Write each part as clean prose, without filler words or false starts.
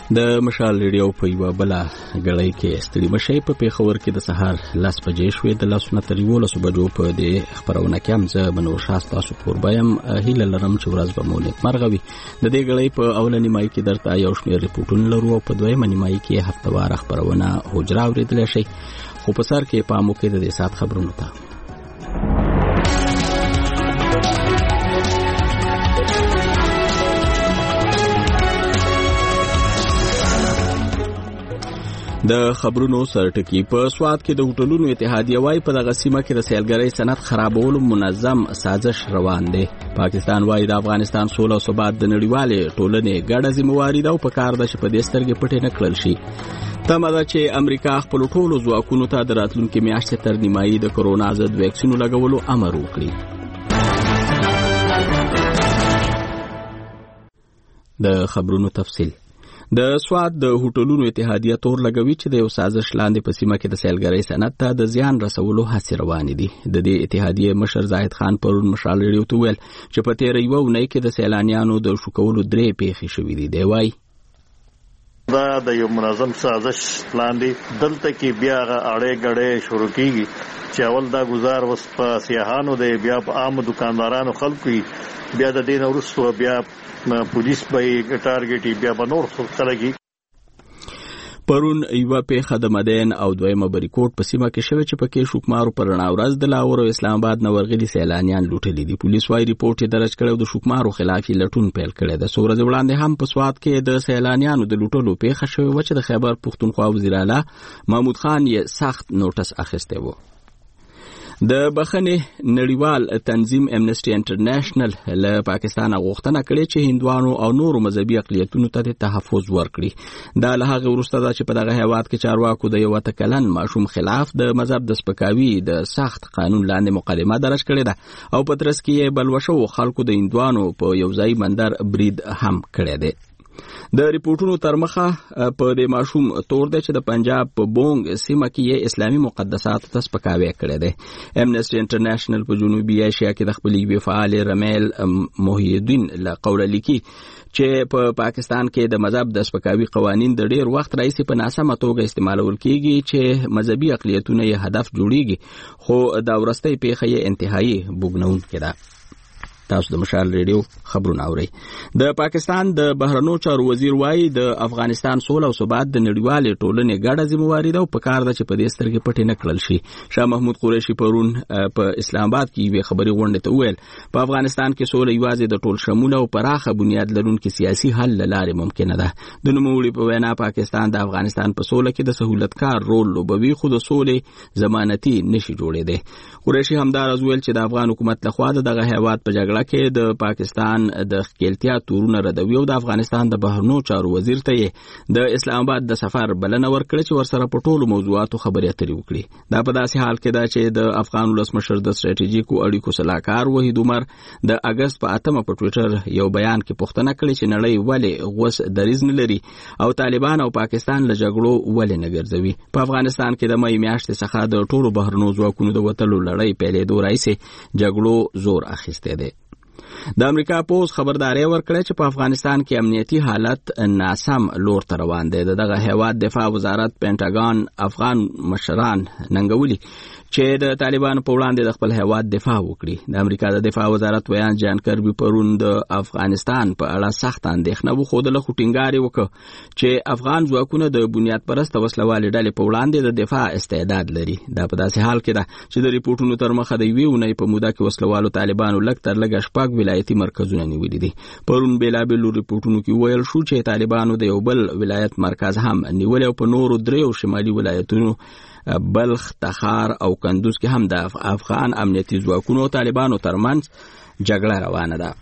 د مشال ریډیو په یوه بله ګړۍ کې ستړي مشئ په پیښور کې د سهار 10 بجې شوې. د 10:13 بجو په دې خبرونه کې هم زه بنور شاه ستاسو کوربه یم. هیله لرم چې ورځ به مو نیکمرغه وي. د دې ګړۍ په اوله نیمایي کې درته یو شمېر ریپورټونه لرو او په دویمه نیمایي کې هفتهواره خبرونه حجره اورېدلی شئ. خو په سر کې پام وکړئ د دې ساعت خبرونو ته. د خبرونو سرټکی په سواد کې د هوټلونو اتحادیه وايي په دغه سیمه کې د سیلګرۍ صنعت خرابولو منظم سازش روان دی. پاکستان وايي د افغانستان سوله او ثبات د نړیوالې ټولنې ګډه ذمہواري ده او په کار ده چې په دې سترګې پټې نه کړل شي. تمه ده چې امریکا خپل ټولو ځواکونو ته د راتلونکي میاشتې تر نیمایي د کرونا ضد ویکسینو لګولو امر وکړي. د خبرونو تفصیل. د سواد د هوټلونو اتحادیه تور لګوي چې د یو سازش لاندې په سیمه کې د سیلګرۍ صنعت ته د زیان رسولو هڅې روانې دي. د دې اتحادیې مشر زاهد خان پرون مشال ریډیو ته ویل چې په تېره یوه اونۍ کې د سیلانیانو د شوکولو 3 پیښې شوې دي. دی وایي دا د یو منظم سازش لاندې دلته کې بیا اړې غړې شروع کیږي چې اول دا گزار وس په سیاحانو دی، بیا په عام دکاندارانو خلکو، بیا د دین ورسره بیا پولیس به ټارګټي، بیا به نور خلک. پرون یوه پیښه د مدین او دویمه بریکوټ په سیمه کې شوه چې پکې شوکمارو پر رڼا ورځ د لاهور او اسلام آباد نه ورغلي سیلانیان لوټلي دي. پولیس وايي ریپورت یې درج کړی او د شوکمارو خلاف یې لټون پیل کړی ده. څو ورځې وړاندې هم په سواد کې د سیلانیانو د لوټلو پیښه شوې وه چې د خیبر پښتونخوا وزیر اعلی محمود خان یې سخت نوټس اخیستی و. د بخښنې نړیوال تنظیم امنسټي انټرنیشنل له پاکستان غوښتنه کړې چې هندوانو او نورو مذهبي اقلیتونو ته تحفظ ورکړي. دا له هغه وروسته ده چې په دغه هیواد کې چارواکو د یو تکلن ماشوم خلاف د مذهب د سپکاوي د سخت قانون لاندې مقدمه درج کړې ده او په ترڅ کې یې بلوشو خلکو د هندوانو په یو ځای مندر برید هم کړی دی. د ریپورټونو تر مخه په دې ماشوم تور دی چې د پنجاب په بونګ سیمه کې یې اسلامي مقدساتو ته سپکاوی کړی دی. امنسټي انټرنیشنل په جنوبي ایشیا کې د خپلې یوې فعال رمیل محی الدین له قوله لیکي چې په پاکستان کې د مذهب د سپکاوي قوانین د ډیر وخت راځي په ناسمه توګه استعمالول کیږي چې مذهبي اقلیتونه یې هدف جوړیږي، خو دا ورسته پیښه یې انتهایی بوګنونکې ده. تاسو د مشال ریډیو خبرونه اورئ. د پاکستان د بهرنیو چارو وزیر وایي د افغانستان سوله او ثبات د نړیوالې ټولنې ګډه ذمہواري ده او په کار ده چې په دې سترګې پټې نه کړل شي. شاه محمود قریشي پرون په اسلام آباد کې یوې خبري غونډې ته وویل په افغانستان کې سوله یوازې د ټول شموله او پراخه بنیاد لرونکي سیاسي حل له لارې ممکنه ده. د نوموړي په وینا پاکستان د افغانستان په سوله کې د سهولتکار رول لوبوي خو د سولې ضمانتي نشي جوړېدی. قریشي همداراز ویل چې د افغان حکومت لخوا دغه هیواد په جګړه کې د پاکستان د ښکیلتیا تورونه ردوي او د افغانستان د بهرنیو چارو وزیر ته یې د اسلام آباد د سفر بلنه ورکړه چې ورسره په ټولو موضوعاتو خبرې اترې وکړي. دا په داسې حال کې ده چې د افغان ولسمشر د ستراتیژیکو اړیکو سلاکار وحید عمر د اګست په 8 په ټویټر یو بیان کې پوښتنه کړې چې نړۍ ولې غوس دریځ نه لري او طالبان او پاکستان له جګړو ولې نه ګرځوي. په افغانستان کې د مې میاشتې څخه د ټولو بهرنیو ځواکونو د وتلو لړۍ پیلېدو راهیسې جګړو زور اخیستی دی. د امریکا پوز خبرداري ورکړه چې په افغانستان کې امنیتي حالت ناسم لور ته روان دی. دغه هیواد دفاع وزارت پینټاګان افغان مشران ننګولي چې د طالبانو په وړاندې د خپل هیواد دفاع وکړي. د امریکا د دفاع وزارت ویان جان کربي پرون د افغانستان په اړه سخت اندېښنه وښودله خو ټینګار یې وکړ چې افغان ځواکونه د بنیاد پرست وسلوالې ډلې په وړاندې د دفاع استعداد لري. دا په داسې حال کې ده چې د ریپورټونو تر مخه د یوې اونۍ په موده کې وسلوالو طالبانو لږ تر لږه 6 ولایتي مرکزونه نیولي دي. پرون بېلابېلو ریپورټونو کې ویل شو چې طالبانو د یو بل ولایت مرکز هم نیولی او په نورو 3 شمالي ولایتونو بلخ، تخار او کندوز کې هم د افغان امنیتي ځواکونو او طالبانو ترمنځ جګړه روانه ده.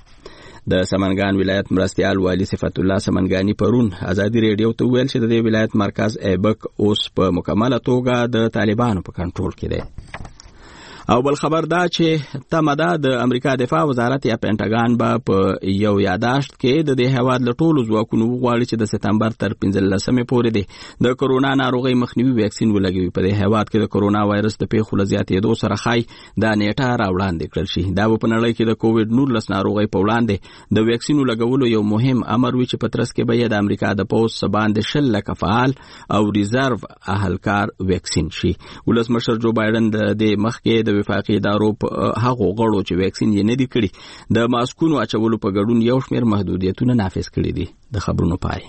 د سمنګان ولایت مرستیال والی صفت الله سمنګانی پرون ازادي ریډیو ته ویل چې د دې ولایت مرکز ایبک اوس په مکمله توګه د طالبانو په کنټرول کې دی. او بل خبر دا چې تمدا د امریکا دفاع وزارت یا پینټاګان به په یو یاداشت کې د دې هیواد له ټولو ځواکونو وغواړي چې د سپتمبر تر 15مې پورې د کرونا ناروغي مخنیوي ویکسین ولګوي. په دې هیواد کې د کرونا وایرس د پیښو له زیاتېدو سره خای دا نیټه راوړاندې کړل شي. دا په نړۍ کې د کووډ 19 ناروغي په وړاندې د ویکسین لګولو یو مهم امر وی چې په ترڅ کې به د امریکا د پوز باندې 10 لک فعال او ریزرو اهلکار ویکسین شي. ولسمشر جو بایدن د مخکې د وفاقي ادارو هغه غړو چې ویکسین یې نه دی کړی د ماسکونو اچولو په ګډون یو شمېر محدودیتونه نافذ کړي دي. د خبرونو پای.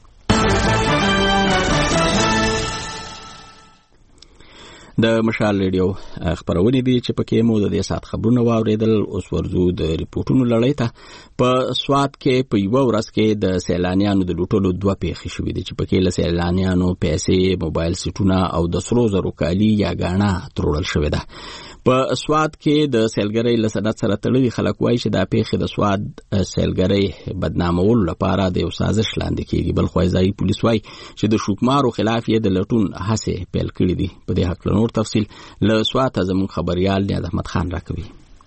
د مشال ریډیو خبرونه دي چې پکې مو د دې سات خبرونه واوریدل. اوس ورزو د ریپورتونو لړۍ ته. په سواد کې په یو ورځ کې د سیلانیانو د لوټلو 2 پیښې شوې دي چې پکې له سیلانیانو پیسې، موبایل سیټونه او د سرو زرو کالي یا غاڼه ترول شوې ده. په سواد کې د سیلګرۍ له سند سره تړلي خلک وایي چې دا پیښې د سواد سیلګرۍ بدنامولو لپاره د یو سازش لاندې کېږي. بل خو ځایي پولیس وایي چې د شوکمارو خلاف یې د لټون هڅې پیل کړې دي. په دې حق نور تفصیل له سواد زموږ خبريال نیاز احمد خان راکوي.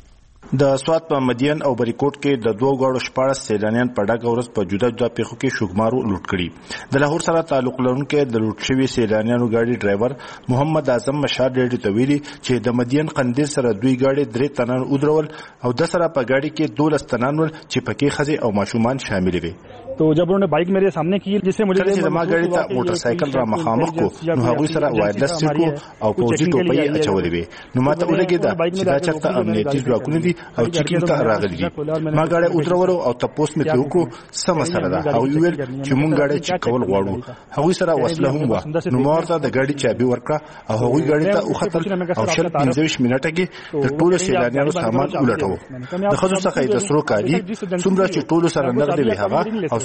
د سواد په مدین او بریکوټ کې د 2 غاړو 14 سیلانیان په ډاګه ورځ په جدا جدا پیښو کې شوکمارو لوټ کړي. د لاهور سره تعلق لرونکي د لوټ شوی سیلانیانو ګاډي ډرایور محمد اعظم مشار ډېر ته ویلي چې د مدین قندیل سره 2 ګاډي 3 تنان ودرول او د سره په ګاډي کې 12 تنان ول چې پکې خزي او ماشومان شامل وي. तो जब उन्होंने बाइक मेरे सामने की जिससे मुझे जमा गाड़ी ता मोटरसाइकिल را مخامخ کو نو هغه سره وایرلس کو او پوزي ټوپۍ اچولې وي. نو ماته ولګیدا چې دا چرته امنیتي ځواکونه دي او چیکینګ ته راغلي دي. ما غاړه ودرولو او تاسو مې ته وکړو سم سره دا او ویل چې مونږ غاړه چې کول غواړو. هغه سره وسله هم و. نو مورته د غاډي چابي ورکړه او هغه غاډي ته وختل او شل 15 منټه کې د ټولو سیلانیانو سامان ولټو. د خزو څخه د سرو کالي څومره چې ټولو سره نغدي وي هغه او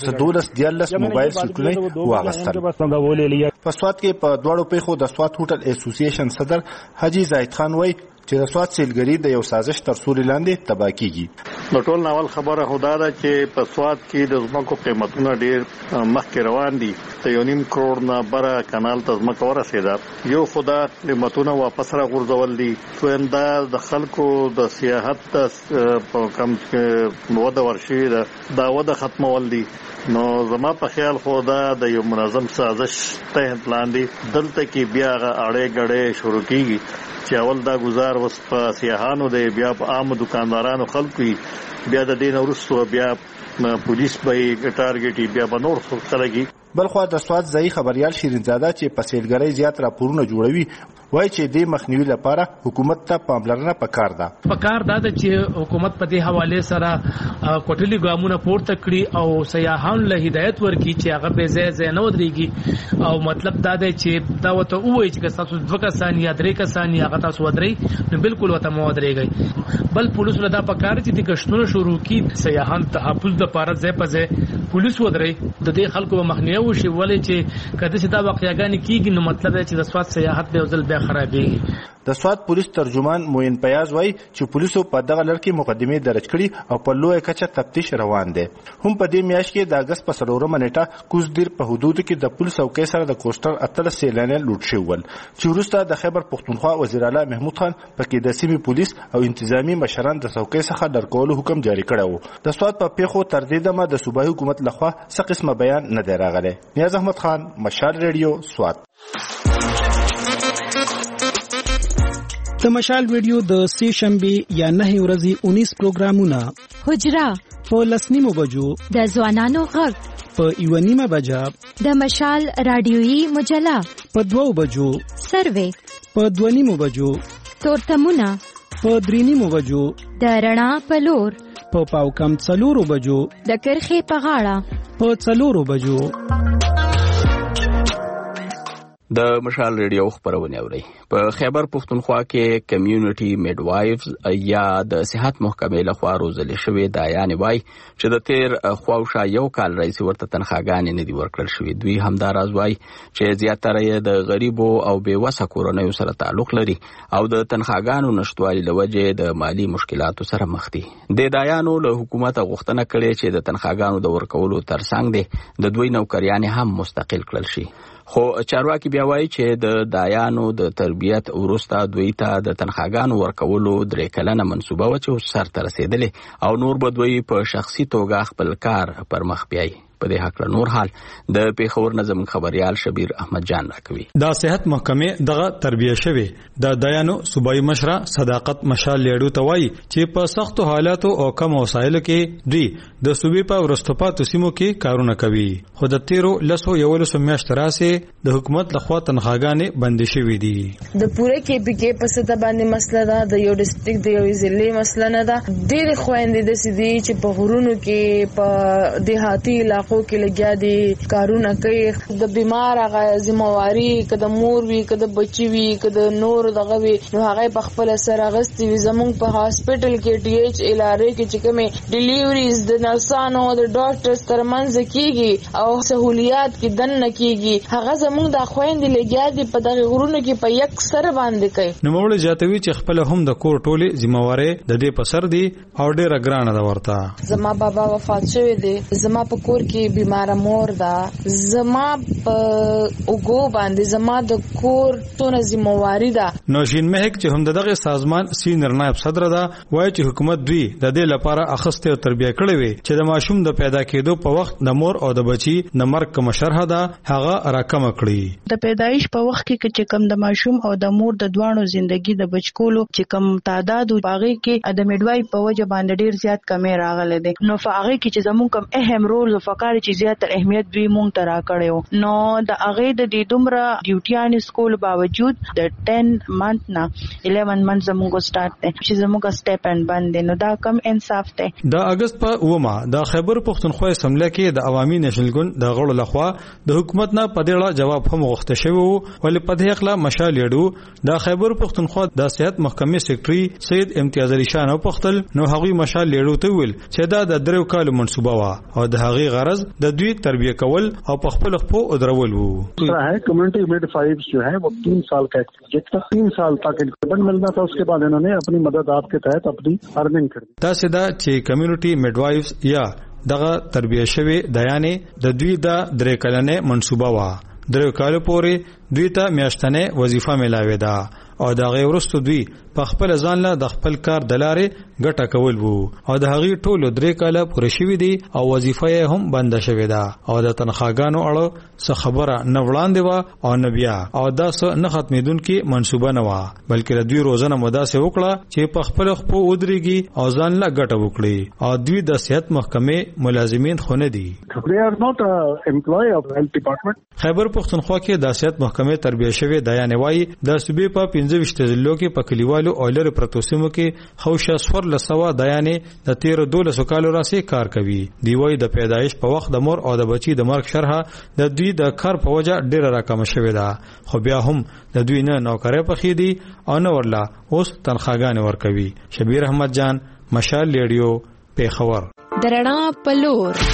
12 موبایل سیټونه واغستل. په سواد کې په دوړو پیښو د سواد هوټل اسوسییشن صدر حاجی زاهد خان وایي چې د سواد سیلګری د یو سازش تر سوري لاندې تباہ کیږي. نو ټول ناول خبره خدا ده چې په سواد کې د زمکو قیمتونه ډیر مخکې روان دي. ته 1.5 کروڑ نه بره کانال ته زمکه ورسېده. یو خدا قیمتونه واپس را غورځول دي. تویندا د خلکو د سیاحت په کم وده ورشي دا وده ختمول دي. نو زما په خیال خدا د یو منظم سازش تحت لاندې دلته کې بیا اړې غړې شروع کیږي چې اول دا گزار وس په سیاحانو دی، بیا په عام دکاندارانو خلکو، بیا د دین ورسره بیا پولیس به ټارګټي، بیا به نور خلک. بلخو د سواد ځای خبريال شیرینزاده چې په سیلګرۍ زیات راپورونه جوړوي وایي چې د مخنیوي لپاره حکومت ته پاملرنه پکار ده. پکار ده چې حکومت په دې حواله سره کوټلي ګامونه پورته کړي او سیاحان له هدایت ورکړي چې هغه به ځای نه ودرېږي. او مطلب دا دی چې دا وته وایي چې تاسو 2 کسان یا 3 کسان هغه تاسو ودرې نو بالکل وته مو ودرېږي. بل پولیس له دا پکار چې د گشتونو شروع کړي سیاحان تحفظ لپاره ځای په ځای پولیس ودرې د دې خلکو مخنیوي وشي. ولې چې کله چې دا واقعیاګانې کیږي نو مطلب دی چې د سواد سیاحت به ځل بیا خرابېږي. د سواد پولیس ترجمان موین پیاز وایي چې پولیسو په دغه لړ کې مقدمه درج کړي او په لوی کچه تفتیش روان دي. هم په دې میاشت کې د اگست په 4 نیټه کوزدیر په حدود کې د پولیس او کیسر د کوسټر اتل سیلانیان لوټ شول چې وروسته د خیبر پختونخوا وزیر اعلی محمود خان پکې د سیمې پولیس او انتظامی مشران د څوکۍ څخه درکولو حکم جاری کړو. د سواد په پیښو تر دې دمه د صوبایي حکومت لخوا څه قسمه بیان نه دی راغلی. نیاز احمد خان، مشال ریډیو، سواد. د مشال ویډیو د سه شنبه یا 9 ورځې 19 پروګرامونه: حجره په 10 بجو، د ځوانانو غږ په 1 بجه، د مشال رادیويي مجله په 2 بجو، سروې په 2 بجو، تورتمونه په 3 بجو، د رڼا په لور په پاوکم 4 بجو، د کرخې په غاړه په 4 بجو. د مشال ریډیو خبرونه اوري. په خیبر پختونخوا کې کمیونټي میډوایفز یا د صحت محکمې لخوا روزل شوی دایانې وای چې د تیر خواوشا یو کال رئیس ورته تنخواګانې نه دی ورکړل شوی. دوی همداراز وای چې زیاتره یې د غریبو او بیوسه کورنیو سره تعلق لري او د تنخواګانو نشټوالي لوجه د مالی مشکلاتو سره مخ دي. د دایانو له حکومت غوښتنه کړې چې د تنخواګانو د ورکولو ترڅنګ د دوی نوکریان هم مستقل کړل شي. خو چارواکي بیا وایي چې د دایانو د تربیت وروسته دوی ته د تنخواګانو ورکولو 3 کلنه منصوبه و چې سرته رسیدلې او نور به دوی په شخصي توګه خپل کار پر مخ بیایي. په دې حق نور حال د پیښور نظم خبريال شبیر احمد جان راکوي. د صحت محکمې دغه تربیه شوی د دایانو صوبایي مشره صداقت مشال لیډو توای چې په سختو حالاتو او کم وسایلو کې دوی د صوبې په ورستپاتو سیمو کې کارونه کوي. خو د 13 میاشتو راځي د حکومت لخوا تنخواګانې بندي شوې دي. د پوره کې پی کې په ست باندې مسله ده، د یو ډیسټریکټ د یو ضلع مسله نه ده. ډېر خويندې د سيدي چې په غرونو کې په دیهاتي علاقو کې لګیا دي کارونه کوي. د بیمار هغه ذمہواری کده مور وی کده بچی وی کده نور دغه وی نو هغه په خپل سره غستې وي. زمونږ په هاسپټل کې ټي ایچ ال ار کې چې کومه ډیلیوریز د نرسانو د ډاکټرز ترمنځ کیږي او سہولیات کې دن نه کیږي، هغه زمونږ د خويندې لګیا دي په دغه غرونو کې په یک سر باندې کوي. نو موږ جاتوي چې خپل هم د کور ټوله ذمہواری د دې په سر دي او ډېر ګرانه ده ورته. زما بابا وفات شوی دی، زما په کور کې بیمار مور دا، زما په اوګو باندې زما د کور ټول ذمہواری ده. نوشین مهک چې هم دغه سازمان سینر نائب صدر ده وایي چې حکومت دوی د دې لپاره اخسته او تربیه کړې وي چې د ماشوم د پیدا کېدو په وخت د مور او د بچي د مرګ کوم شرح ده هغه راکمه کړي. د پیدایش په وخت کې چې کم د ماشوم او د مور د دوانو ژوندۍ د بچکولو چې کم تعداد باغی کې د میډوای په وجه باندې ډیر زیات کمی راغله دي. نو فاغه کې چې زموږ کم اهم رول او فقار چې زیات اهمیت دوی مونږ ته راکړیو. نو د هغه د دې دومره ډیوټیان سکول باوجود د 10 منث نه 11 منث زموږ سٹارټ دی چې زموږ سټیپ اند باندې نو دا کم انصاف دی. د اگست په ومه د خیبر پښتونخوا اسمبلی کې د عوامي نېشنل ګوند د غړو لخوا د حکومت نه په دې اړه جواب هم غوښته شوی وو، ولې په دې اخلا مشال لیډو د خیبر پښتونخوا د صحت محکمې سیکریټري سید امتیاز علي شاه او پختل نو هغوی مشال لیډو ته ویل چې دا د 3 کال منصوبه وا او د هغې غرض د دوی تربیه کول او په خپل خپل ادرول وو. کمیونٹی میڈوائفز جو ہے وہ 3 سال کا ایکسپیریئنس تھا، 3 سال تک انکریمنٹ ملنا تھا، اس کے بعد انہوں نے اپنی مدد آپ کے تحت اپنی ارننگ کر دی. تاسو دا چې کمیونٹی میډوایفز یا دغه تربیه شوی دایانې د دوی د 3 کلنه منصوبه وا 3 کال پورې دوی ته میاشتنه وظیفه ملاوي ده او دا غي ورستو دوی په خپل ځان له د خپل کار دلارې ګټه کول وو او د هغې ټولو 3 کاله پوره شوي دي او وظیفه یې هم بنده شوې ده او د تنخواګانو اړه څه خبره نه وړاندې وه او نه بیا او دا څه نه ختمېدونکې منصوبه نه وه بلکې د دوی روزنه مو داسې وکړه چې په خپلو خپو ودرېږي او ځان له ګټه وکړي او دوی د صحت محکمې ملازمین خو نه دي. خیبر پښتونخوا کې د صحت محکمې تربیه شوی دایانې وایي د صوبې په 15 ضلعو کې په کلیوالو او لرې پرتو سیمو کې خوشه سور لسوا دایانې د 13 کالو راځي کار کوي. دی وایي د پیدایش په وخت د مور او د بچي د مرګ شرحه د دوی د کار په وجه ډیره راکمه شوې ده خو بیا هم د دوی نه نوکرې پخې دي او نه ورلا اوس تنخواګانې ورکوي. شبیر احمد جان مشال ریډیو پیښور. درنا پلور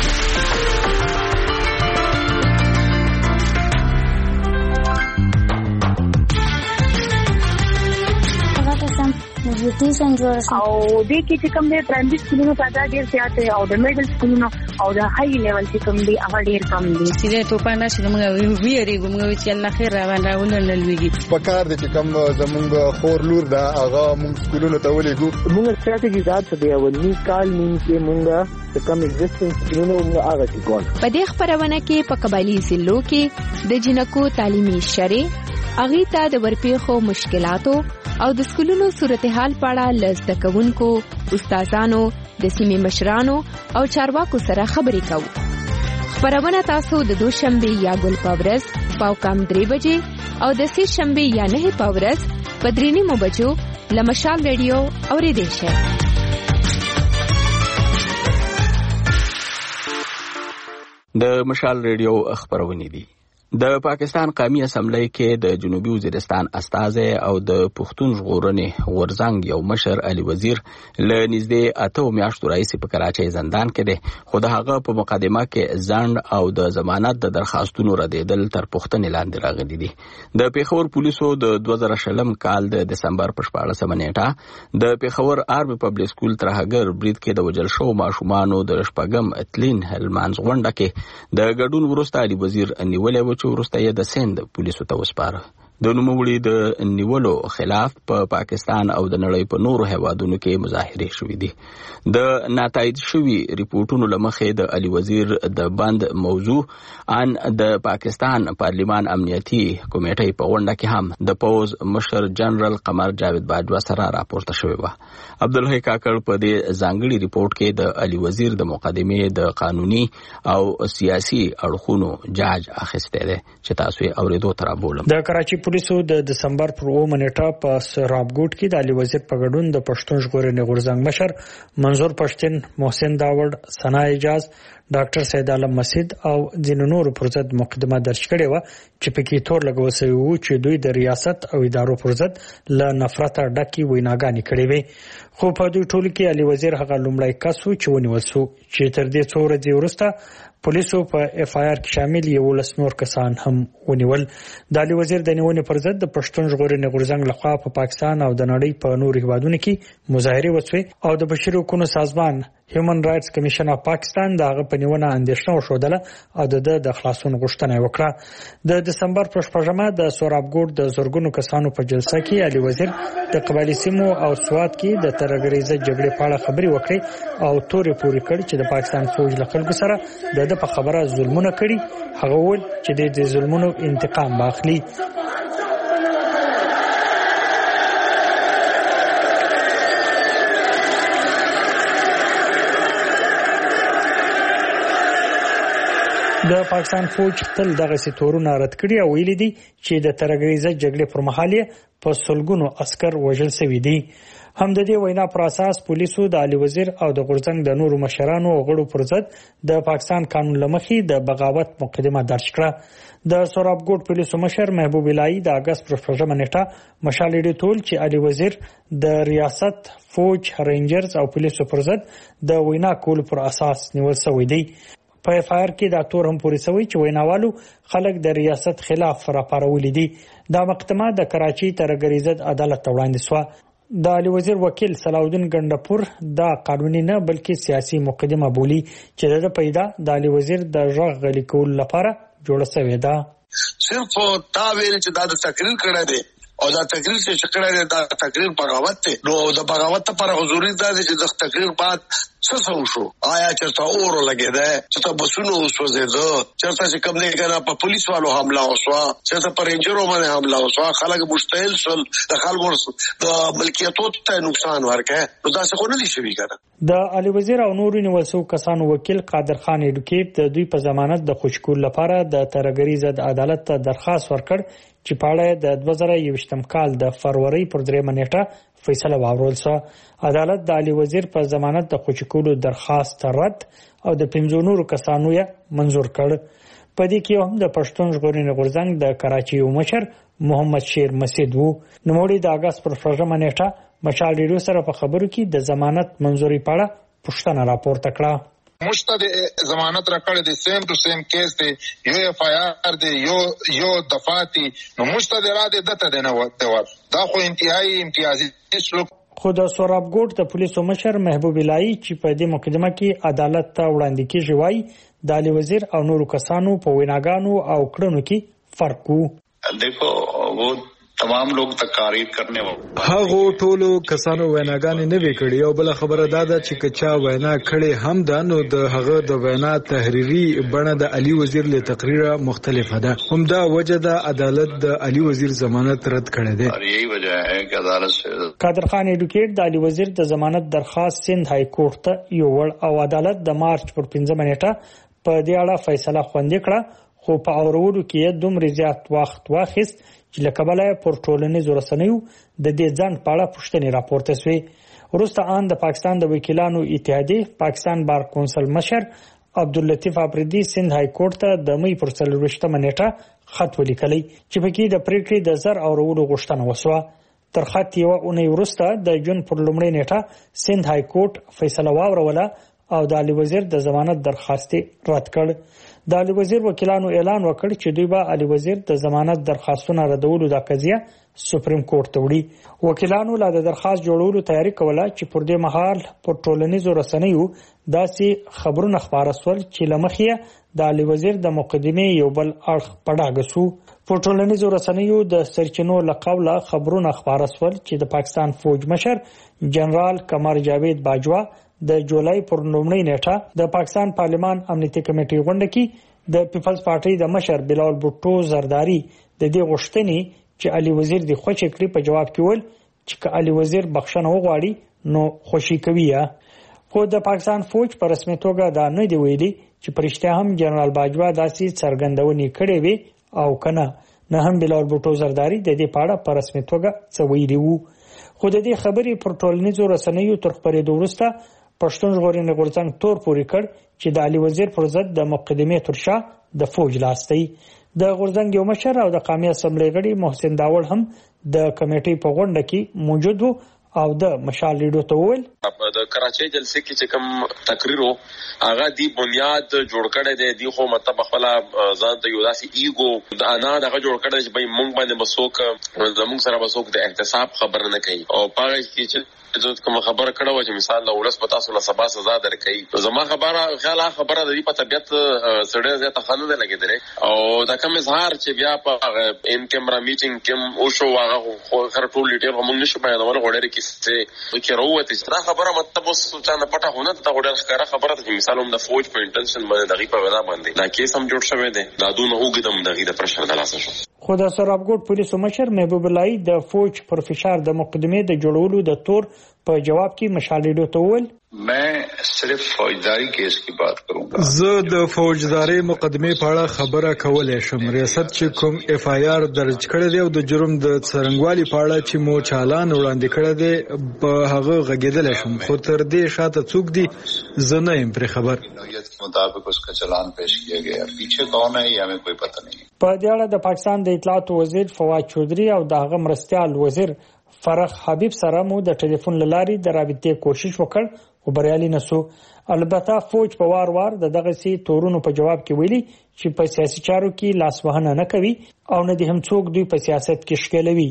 نیوټریشن جوړ شي او د کې چې کوم د پرایمري سکولونو په ډیر زیات او د میډل سکولونو او د هاي لیول چې کوم دی هغه ډیر کم دي. چې ته په ناش موږ ویریږو موږ چې الله خیر راغونډه لويږي په کار د چې کوم زمونږ خور لور دا هغه موږ سکولونو ته ولېګو موږ ستراتیژي ذات دی ولني کال مين کې موږ کم ایگزیسټنس سکولونو موږ هغه چې کول. په دې خبرونه کې په قبایلی ضلعو کې د جنکو تعلیمي شری اغي ته د ورپېخو مشکلاتو او د سکولونو صورتحال پاړه لزده کوونکو استادانو د سیمې مشرانو او چارواکو سره خبرې کوو. خبرونه تاسو د دوشنبه یا ګل پاورز پاوکام 3 بجې او د سې شنبه یا 9 پاورز په 3 بجو لمشال ریډیو اوریدئ شئ. د مشال ریډیو خبرونه دي. د پاکستان قومي اسمبلی کې د جنوبي وزیرستان استازی او د پښتون ژغورنې غورځنګ یو مشر علي وزیر له نږدې 8 میاشتو راهیسې په کراچۍ زندان کې دی خو د هغه په مقدمه کې ځنډ او د ضمانت د درخواستونو ردېدل تر پوښتنې لاندې راغلي دي. د پیښور پولیسو د 2020 کال د دسمبر په 14 نیټه د پیښور آرمي پبلک سکول ترهګر برید کې د وجل شو ماشومانو د شپږم اتلین هلمانز غونډه کې د ګډون وروسته علي وزیر نیولې و چې وروسته یې د سند پولیسو ته وسپاره. د نوموړي د نیولو خلاف په پاکستان او د نړۍ په نورو هیوادونو کې مظاهرې شوې دي. د ناتایید شوي ریپورتونو له مخې د علي وزیر د بند موضوع ان د پاکستان پارلیمان امنیتي کمیټې په غونډه کې هم د پوز مشر جنرال قمر جاوید باجوا سره راپورته شوی و. عبدالحی کاکړ په دې ځانګړي ریپورت کې د علي وزیر د مقدمې د قانوني او سیاسي اړخونو جاج اخیستی دی چې تاسو یې اورېدو ته رابولم. د کراچي پولیسو د دسمبر پر 9 نیټه په سرابګوټ کې د علي وزیر په ګډون د پښتون ژغورنې غورځنګ مشر منظور پښتين، محسن داوړ، ثنا اجاز، ډاکټر سید عالم مسجد او ځینو نورو پر ضد مقدمه درج کړې و چې پکې تور لګول شوی و چې دوی د ریاست او ادارو پر ضد له نفرت ډکې ویناګانې کړې وې. خو په دوی ټولو کې علي وزیر هغه لومړی کس و چې ونیول شو چې تر دې څو ورځې وروسته پولیسو په اف آی آر کې شامل 11 نور کسان هم ونیول. د علي وزیر د نیونې پر ضد د پښتون ژغورنې غورځنګ لخوا په پاکستان او د نړۍ په نورو هیوادونو کې مظاهرې وشوې او د بشري حقوقو سازمان هیومن رائټس کمیشن اف پاکستان دغه په نیونه اندېښنه وښودله او د خلاصون غوښتنه وکړه. د دسمبر په 8مه د سورابګوټ د زورګونو کسانو په جلسه کې علي وزیر د قبایلی سیمو او سواد کې د ترګریزه جګړې په اړه خبرې وکړې او تورې پورې کړ چې د پاکستان فوج له خلکو سره د په خبره ظلمونه کړي. هغه ول چې د ظلمونو انتقام واخلي. د پاکستان فوج تل دغه سیتورونه رد کړي او ویلي دي چې د ترګریزه جګړې پر مهال په سلګونو عسكر وژل شوي دي. هم د دې وینا پر اساس پولیسو د علي وزیر او د غورځنګ د نورو مشرانو او غړو پر ضد د پاکستان قانون لمخې د بغاوت مقدمه درج کړه. د سورابګوټ پولیسو مشر محبوب الهی د اگست پر 8 نیټه مشال ډیټول چې علي وزیر د ریاست، فوج، رینجرز او پولیسو پر ضد د وینا کول پر اساس نیول شوی دی. په اف آی آر کې دا تور هم پوری شوی چې ویناوالو خلک د ریاست خلاف راپارولې دي. دا مقدمه د کراچي ترګریزه عدالت ته وړاندې شوه. د علي وزیر وکیل صلاح الدین ګندپور دا قانوني نه بلکې سیاسي مقدمه بولی چې د پیدا د علي وزیر د ژغ غلي کول لپاره جوړه شوې ده. صرف تا ویل چې دا د تقریر کړه دی او دا تقریر چې کړه دی دا تقریر بغاوت دی. نو د بغاوت لپاره حضوري دا دی چې د تقریر بعد څه شو؟ آیا چرته اور لګیدا چې بسونو وسوځیدو، چرته چې کوم نه کنه په پولیس والو حمله وشو، چرته پر رینجرو باندې حمله وشو، خلک مشتعل شول، د خلکو د ملکیتو ته نقصان ورکړ. نو دا څه نه دي شوی کنه. د علي وزیر او نورو نیولسو کسانو وکیل قادر خان ایډوکیټ د دوی په ضمانت د خوشکول لپاره د ترګریزه عدالت ته درخواست ورکړ چې په اړه د 2021 کال د فروری پر 3 نیټه فیصله واورول شو. عدالت د علي وزیر په ضمانت د خوشکولو درخواست رد او د 15 نورو کسانو یې منزور کړ. په دې کې هم د پښتون ژغورنې غورځنګ د کراچي مشر محمد شیر مسجد وو. نوموړي د اگست پر 8 نیټه مشال ډیرو سره په خبرو کې د ضمانت منزوري پاړه پښتنه راپورته کړه. مشتد ضمانت راکړه د سیم ټو سیم کیس دی، یو اف آی آر دی، یو دفاعتي. نو مشتد اراده دته دی نه دا خو انتهایی امتیازي سلوک. خو د سورابګوټ د پولیسو مشر محبوب الهی چې په دې مقدمه کې عدالت ته وړاندې کیږي وایي د علي وزیر او نورو کسانو په ویناګانو او کړنو کې فرق وو. دیکھو وہ تمام لوگ تقاریر کرنے هغه ټولو کسانو ویناګانې نه وکړي او بل خبره دا ده چې کچا وینا کړي هم ده نو د هغه د وینا تحریری بڼه د علي وزیر له تقریره مختلفه ده. همدا وجه د عدالت د علي وزیر ضمانت رد کړی دی. یہی وجہ ہے کہ عدالت قادر خان ایډوکیټ د علي وزیر د ضمانت درخواست سند های کورټ ته یوړ او عدالت د مارچ پر 15 نیټه په دې اړه فیصله خوندې کړه. خو په اورولو کې دومره زیات وخت واخیست چې لکبله پر ټولنیزو رسنیو د دې ځان په اړه پوښتنې راپورته شوې. وروسته ان د پاکستان د وکیلانو اتحادیه پاکستان بار کونسل مشر عبداللطیف افریدي سند های کورټ ته د مې پر 24 نیټه خط ولیکلی چې پکې د پریکړې د زر اورولو غوښتنه وشوه. تر خط یو اونۍ وروسته د جون پر لومړۍ نیټه سند های کورټ فیصله واوروله او د علي وزیر د ضمانت درخواست رد کړ. د علي وزیر وکیلانو اعلان وکړ چې دوی به علي وزیر د ضمانت درخواستونه ردولو د قضیه سپریم کورټ ته وړي. وکیلانو لا د درخواست جوړولو تیاری کوله چې پر دې مهال پر ټولنیزو رسنیو داسې خبرونه خبره سول چې لمخې د علي وزیر د مقدمې یو بل اړخ پړاګه سو. په ټولنیزو رسنیو د سرچینو له قوله خبرونه خپاره سول چې د پاکستان فوج مشر جنرال قمر جاوید باجوا د جولای پر 9 نیټه د پاکستان پارلمان امنیتي کمیټې غونډه کې د پیپلز پارټي د مشر بلال بوټو زرداری د دې غوښتنې چې علي وزیر د خوشی کړی په جواب کې ول چې علي وزیر بخښنه وغواړي نو خوشی کوي. خو د پاکستان فوج په رسمي توګه دا نه دی ویلي چې پرشته هم جنرال باجوا داسې څرګندونې کړې وي او کنه نه هم بلال بوټو زرداری د دې پاړه په رسمي توګه څه ویلي وو. خو د دې خبرې پر ټولنیزو رسنیو تر خبرېدو وروسته پښتون ژغورنې غورځنګ تور پورې کړ چې د علي وزیر پر ضد د مقدمې تر شا د فوج لاس دی. د غورځنګ یو مشر او د قومي اسمبلی غړي محسن داوړ هم د کمیټې په غونډه کې موجود وو او د مشال لیډو ته وویل د کراچۍ جلسې کې چې کوم تقریر وو هغه دی بنیاد جوړ کړی دی دی خو مطلب خپل ځان ته یو داسې ایګو د انا دغه جوړ کړی چې به مونږ باندې بسوک زموږ سره بسوک د احتساب خبر نه کوي او پاره کې چې کوم خبره کړو چې مثال له ولس پتا سره سبا سزا درکې زما خبره خیال خبره د دې په طبيعت سړی زیاته خنه نه لګیدره او دا کوم اظهار چې بیا په ان کیمرا میټینګ کې او شو هغه خو خر ټول ډیټیل هم نشو بیانول غوړې کې چې وروته چې خبره مطلب اوس څنګه پټه هونه ته غوړې ښکارا خبره چې مثال هم د فوج په انټنشن باندې دغه په ودا باندې دا کیس هم جوړ شوی دی دا دونه وګدم دغه د پرشر د لاسه شو. خو د سرابګوټ پولیسو مشر محبوب الله د فوج پر فشار د مقدمې د جوړولو د تور په جواب کې مشالېدو ته وویل मैं सिर्फ फौजदारी केस की बात करूंगा. زه د فوجداري مقدمه په اړه خبره کولای شم. ریاست چې کوم اف آی آر درج کړی دی او د جرم د څرنګوالي په اړه چې مو چالان وړاندې کړی دی په هغه غږیدل شم خو تر دې شاته څوک دی زه نه یم پر خبر. نوعیت के मुताबिक उसका चालान पेश किया गया. पीछे कौन है ये हमें कोई पता नहीं. په دې اړه د پاکستان د اطلاعات وزیر فواد چودري او د هغه مرستيال وزیر فرخ حبیب سره مو د ټلیفون لارې د رابطې کوشش وکړ او بریالي نسو. البته فوج په وار وار دغه سي تورونو په جواب کې ویلي چې په سیاسي چارو کې لاس وهنه نه کوي او نه د هم څوک دوی په سیاست کې شکلوي.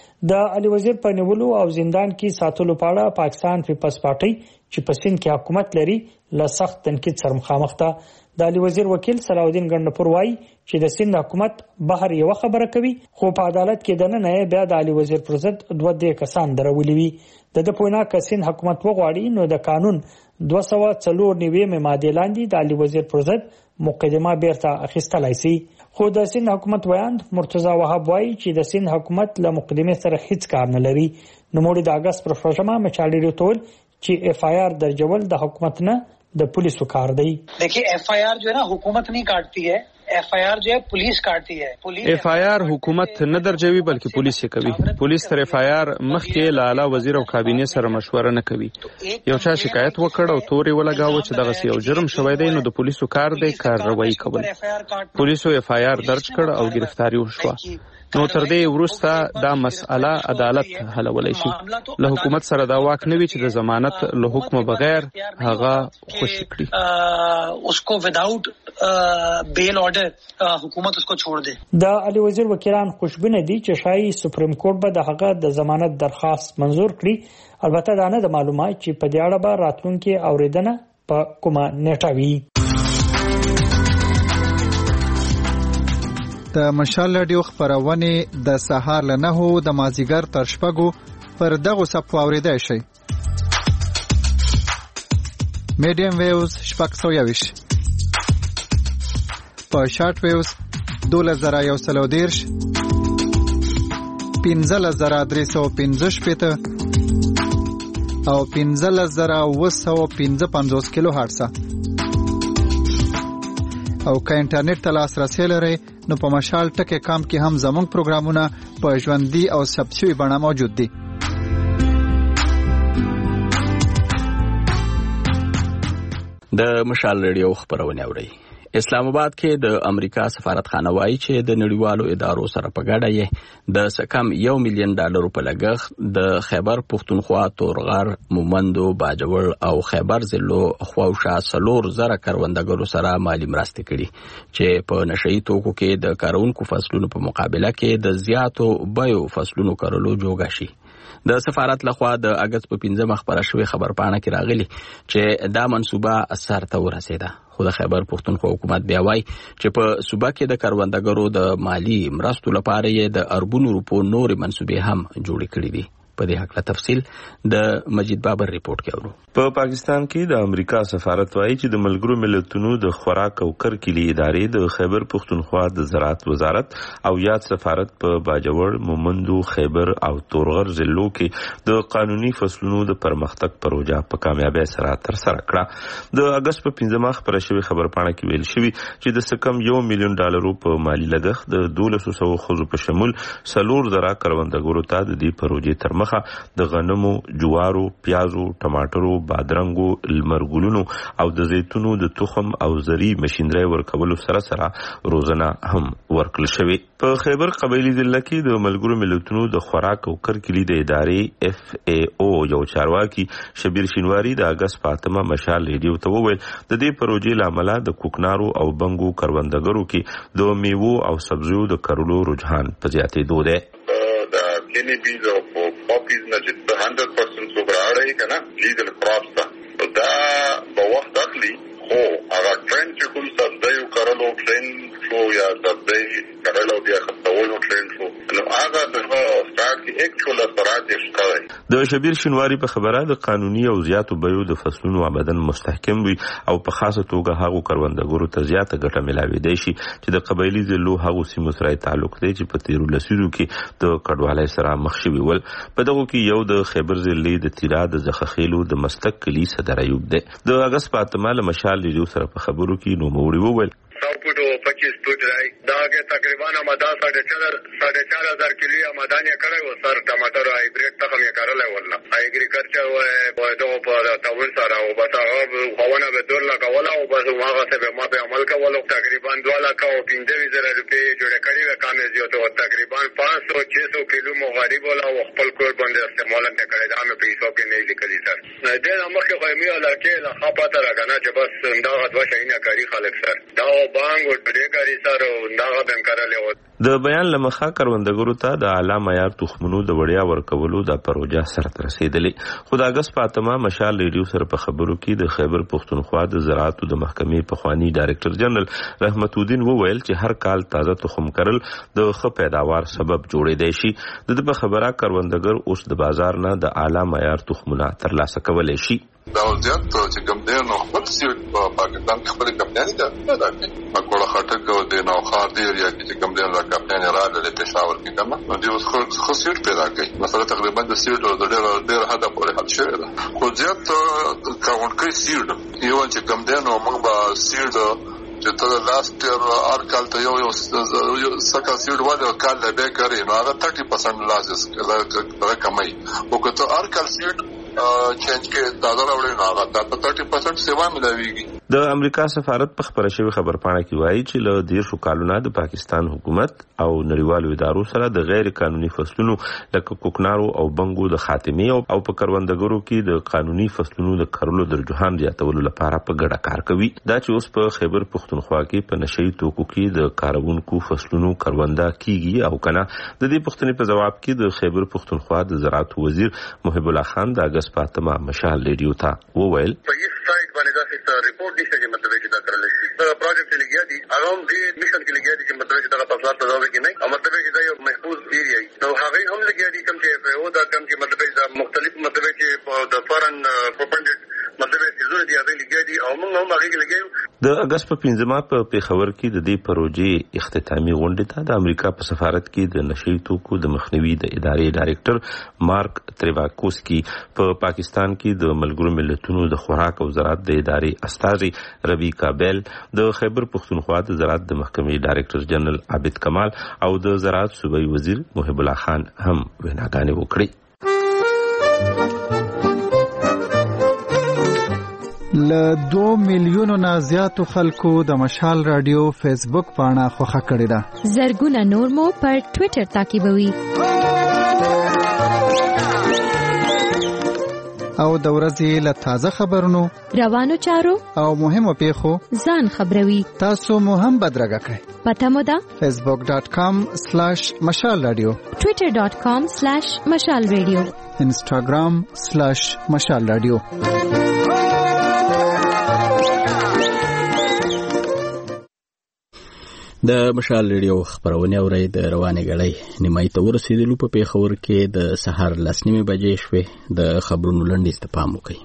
د علي وزیر په نیولو او زندان کې ساتلو په اړه پاکستان پیپلز پارټي چې په سند کې حکومت لري له سخت تنقید سره مخامخ ده. د علي وزیر وکیل صلاح الدین ګندپور وایي چې د سند حکومت بهر یو خبره کوي خو په عدالت کې دنه نه بیا د علي وزیر پر ضد 2 کسان درولي وي. د پوینا کسین حکومت وغواړي نو د قانون 294 ماده لاندې د علي وزیر پر ضد مقدمه بیرته اخیستلای شي. خو د سند حکومت ویاند مرتضی وهاب وایي چې د سند حکومت له مقدمه سره هیڅ کار نه لري. نو موږ د اگست پر فرشمه مچالي ټول چې اف آی آر درجول د حکومت نه د पुलिस कार दी. देखिए एफआईआर जो है ना हुकूमत नहीं काटती है, एफआईआर जो है पुलिस काटती है. एफआईआर हुकूमत न درجوي بلکې پولیس یې کوي. پولیس تر اف آی آر مخکې لاله وزیر او کابینه سره مشوره نه کوي. یو چا شکایت وکړ او توري ولګاوه چې دغه یو جرم شوی دی نو د پولیسو کار دی کارروایی کول. پولیسو اف آی آر درج کړ او گرفتاری وشوه. نو تر دې وروسته دا مسأله عدالت حلولای شي. له حکومت سره دا واک نه وی چې د ضمانت له حکم بغیر هغه خوشی کړي. उसको विदाउट बेल ऑर्डर हुकूमत उसको छोड़ दे. د علي وزیر وکیلان خوشبینه دي چې شایي سپریم کورټ به د هغه د ضمانت درخواست منزور کړي. البته دا نه د معلومات چې په دې اړه به راتلونکي اوریدنه په کومه نیټه وي. د مشال رادیو خبرونه د سهار له 9 د مازیګر تر شپږو پر دغه صفحه اوریدای شي. میډیم ویوز شپږ 120 په شارټ ویوز 2113 15315 او 15955 کیلو هرتز. او که انټرنیټ ته لاسرسي لرئ نو په مشال ټکی کام کې هم زموږ پروګرامونه په ژوندۍ او ثبت شوي بڼه موجود دي. د مشال ریډیو خبرونه اورئ. اسلام آباد کې د امریکا سفارتخانه وایي چې د نړیوالو ادارو سره په ګډه یې د سکم $1 ملیون په لګښت د خیبر پښتونخوا، تورغر، مومندو، باجوړ او خیبر ضلعو خواوشا 4,000 کروندګرو سره مالی مرستې کړي چې په نشئی توکو کې د کارونکو فصلونو په مقابله کې د زیاتو بیو فصلونو کارولو جوګه شي. د سفارت لخوا د اگست په 15 خبره شوې خبر پاڼه کې راغلي چې دا منصوبه اثر ته ورسېده خو د خیبر پښتونخوا حکومت بیا وایي چې په صوبه کې د کروندګرو د مالی مرستو لپاره یې د اربونو روپو نورې منصوبې هم جوړې کړې دي. په دې حق له تفصیل د مجید بابر ریپورت کې اورو. په پاکستان کې د امریکا سفارت وایي چې د ملګرو ملتونو د خوراک او کرکیلي ادارې د خیبر پښتونخوا د زراعت وزارت او یاد سفارت په باجوړ، مومندو، خیبر او تورغر ضلعو کې د قانوني فصلونو د پرمختګ پروژه په کامیابی سره ترسره کړه. د اگست په 15 خبره شوی خبرپاڼه کې ویل شوی چې د سکم $1 ملیون په مالی لګښت د 1200 خزو په شمول 4,000 کروندګرو ته د دې پروژې تر د غنمو، جوارو، پیازو، ټماټرو، بادرنګو، لمرګلونو او د زیتونو د تخم او زری ماشينري ورکولو سره روزنه هم ورکړل شوې. په خیبر قبایلی ضلع کې د ملګرو ملتونو د خوراک او کرکیلي د ادارې FAO یو چارواکي شبیر شینواری د اگست فاطمه مشال ریډیو ته وویل د دې پروژې لامل د کوکنارو او بنګو کروندګرو کې د میوو او سبزیو د کرلو رجحان په زیاتېدو دی. کینیبیز او پاپیز نه چې 100% سوبراړی کنه لیګل کراپس ته دا په وخت اخلي خو هغه ټرند چې کوم سبزیو کرلو ټرند شو یا سبزی کرلو بیا خپلولو ټرند شو نو هغه د سٹارټ کې اکچوال اثرات ښکاري. د شبیر شینواری په خبره د قانوني او زیاتو بیو د فصلونو آمدن مستحکم وي او په خاصه توګه هغه کروندګرو ته زیاته ګټه ملاوي دی چې د قبایلی ضلعو هغه سیمو سره تعلق دی چې په تیرو لسیزو کې د کډوالۍ سره مخ شوي ول. په دغه کې یو د خیبر ضلع د تیرا د زخخیلو د مستق کلی صدر ایوب دی. د اگست فاطمه له مشال ریډیو سره په خبرو کې نوموړي وویل 25 فٹ رہی دا کے تقریباً آمدان 4,500 کیلو آمدان یہ کرے وہ سر ٹماٹر ہائیبریڈ تک ہم یہ کر لے والله ایگریکلچر وہ ہے دو پر تاول سارا وہ بتا ہوانا به 2 लाख والا وہ بس وہاں سے ما पे عمل کا وہ لوگ تقریباً 2 लाख اور 15,000 روپے جوڑے کری وہ کام ہے تو تقریباً 500-600 کیلو مغرب والا وہ خپل کول بند استعمال نه کړي دا مې پیسو کې نه لیکلي سر دې امخه قومي علاقه لا خپاته راغنا چې بس انداغه دوا شینه کاری خلک سر دا بانګ او ډېګاری سره انداغه بم کړلې. د بیان لمخه کروندګرو ته د اعلی معیار تخمونو د وړیا ورکولو د پروژه سره رسیدلې. خو د اگست فاطمه مشال ریډیو سره په خبرو کې د خیبر پښتونخوا د زراعت د محکمې پخوانی ډایرکټر جنرال رحمت الدین وویل چې هر کال تازه تخم کرل د ښه پیداوار سبب جوړېدای شي. د په خبره کروندګر اوس د بازار نه د اعلی معیار تخمونه ترلاسه کولای شي. دا وضعیت چې کوم دی نو خپل سیټ په پاکستان کې خپل کمپنی ده دا کې مکوړه خټک او د نوخار دی یا چې کوم دی نو کمپنی راځي د پېښور کې کما نو دی اوس خو سیټ پیدا کوي مثلا تقریبا د سیټ او د ډېر حدا پورې حل شوی ده. خو زیات کاونټي سیټ یو چې کوم دی نو موږ به سیټ چې ته لاست ار کال ته یو سکه سیټ وایو کال له به کوي نو هغه 30% لازم رقمي او که ته ار کال سیټ چینج کې تازه راوړي نو هغه ته 30% سیوا ملويږي. د امریکا سفارت په خبره شوی خبرپاڼه کې وایي چې له 10 کالونو د پاکستان حکومت او نړیوالو ادارو سره د غیر قانوني فصلونو لکه کوکنارو او بنګو د خاتمې او په کروندګرو کې د قانوني فصلونو د کرلو د رجحان زیاتولو لپاره په ګډه کار کوي. دا چې اوس په خیبر پښتونخوا کې په نشئی توکو کې د کارونکو فصلونو کرونده کیږي او کنه د دې پوښتنې په جواب کې د خیبر پښتونخوا د زراعت وزیر محب الله خان د اگست فاطمه مشال ریډیو ته وویل रिपोर्ट नहीं सके मतलब कि कर ले प्रोजेक्ट चली गया थी आराम से मिशन के लिए गया थी मतलब कि तरह फसला तजावे की नहीं मतलब कि ये महफूज एरिया है तो हागे हम लग गया थी कम से वो दा कम के मतलब मुख्तलिफ मतलब कि द फॉरेन प्रोपेंडेड मतलब चीजों دی هغه لګیا دي او موږ هم هغه لګیو. د اگست په 15 په پیښور کې د دې پروژې اختتامي غونډه ته د امریکا په سفارت کې د نشئی توکو د مخنیوي د ادارې ډایرکټر مارک تریواکوسکی په پاکستان کې د ملګرو ملتونو د خوراک او زراعت د ادارې استاذي روي کابل د خیبر پښتونخوا د زراعت د محکمې ډایرکټر جنرال عابد کمال او د زراعت صوبایي وزیر محب الله خان هم ویناګانې وکړي. ل 2 میلیونو نه زیاتو خلکو د مشال رادیو فیسبوک پاڼه خوښه کړې ده. زرګونه نور مو پر ټوئیټر تعقیبوي. او د ورځې له تازه خبرونو روانو چارو او مهمو پیښو ځان خبروي. تاسو مو هم بدرګه کړئ. پته مو ده facebook.com/مشال رادیو twitter.com/مشال رادیو instagram/مشال رادیو. د مشال ریډیو خبرونه اوري د روانې غړې نیمای ته ورسېدلو په پیښور کې د سحر 9:30 بجې شوې د خبرونو لنډیز ته پام وکړئ.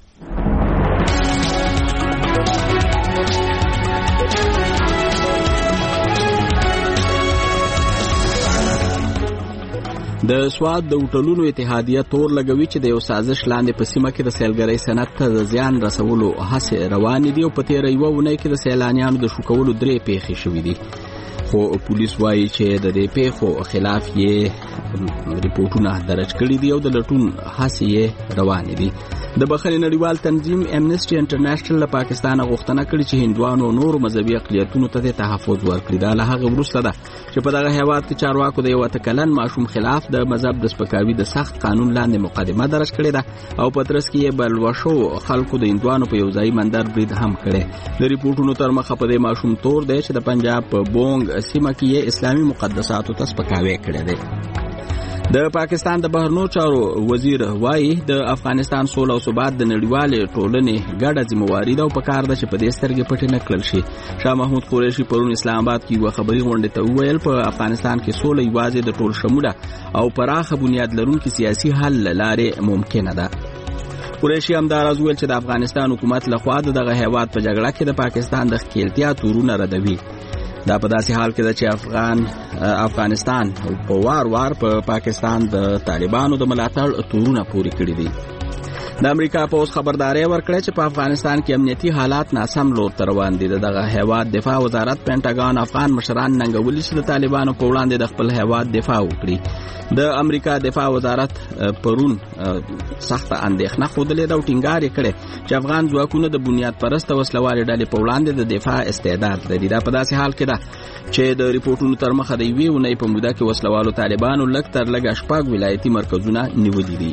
د سواد د هوټلونو اتحادیه تور لګوي چې د یو سازش لاندې په سیمه کې د سیلګرۍ صنعت ته د زیان رسولو هڅې روانې دي او په تېره یوه اونۍ کې د سیلانیانو د شوکولو 3 پیښې شوې دي، خو پولیس وایي چې د دې پیښو خلاف یې ریپورتونه درج کړي دي او د لټون هڅې یې روانې دي. د بخښنې نړیوال تنظیم امنیسټي انټرنیشنل له پاکستان غوښتنه کړې چې هندوانو او نور مذهبي اقلیتونو ته تحفظ ورکړي. دا له هغه وروسته ده چې په دغه هیواد کې چارواکو د یو تکلن ماشوم خلاف د مذهب د سپکاوي د سخت قانون لاندې مقدمه درج کړې ده او په ترڅ کې یې بلوشو خلکو د هندوانو په یو ځای مندر برید هم کړی. د ریپورتونو تر مخه په دې ماشوم تور دی چې د پنجاب په بونګ سیمه کې یې اسلامي مقدساتو ته سپکاوی کړی دی. د پاکستان د بهرنیو چارو وزیر وایي د افغانستان سوله او ثبات د نړیوالې ټولنې ګډه ذمہواري ده او پکار ده چې په دې سترګې پټې نه کړل شي. شاه محمود قریشي پرون اسلام آباد کې یو خبري غونډه ته وویل په افغانستان کې سوله یوازې د ټول شموله او پراخه بنیاد لرونکي سیاسي حل لارې ممکنه ده. قریشي همداراز ویل چې د افغانستان حکومت لخوا دغه هیواد په جګړه کې د پاکستان د ښکیلتیا تورونه ردوي. دا په داسې حال کې ده چې افغانستان په وار په پاکستان د طالبانو د ملاتړ تورونه پوري کړی دي. د امریکا پوز خبرداري ورکړه چې په افغانستان کې امنیتي حالات ناسم لور ته روان دي. دغه هیواد دفاع وزارت پینټاګان افغان مشران ننګولي چې د طالبانو په وړاندې د خپل هیواد دفاع وکړي. د امریکا دفاع وزارت پرون سخت اندېښنه خوده او ټینګار کړي چې افغان ځواکونه د بنیاد پرسته وسلوالې ډلې په وړاندې د دفاع استعداد لري. دا په داسې حال کې ده چې د ریپورتونو تر مخه د یوې اونۍ په موده کې وسلوالو طالبانو لږ تر لږه 6 ولایتي مرکزونه نیولي دي.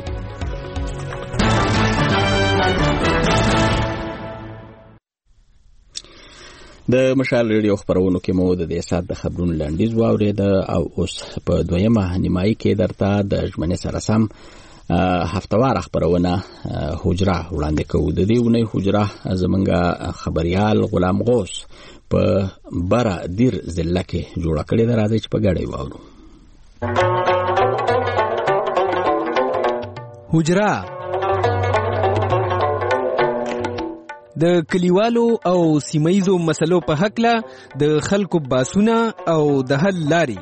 د مشال ریډیو خبرونو کې مو د دې سات د خبرونو لنډیز واورېده او اوس په دویمه نیمایي کې درته د ژمنې سره سم هفتوار خبرونه حجره وړاندې کوو. د دې ونې حجره زمونږ خبريال غلام غوث په بره دیر ضلع کې جوړه کړې ده. راځي چې په ګډه واورو. حجره د کلیوالو او سیمایزو مسلو په حق له د خلکو باسونه او د حل لاري.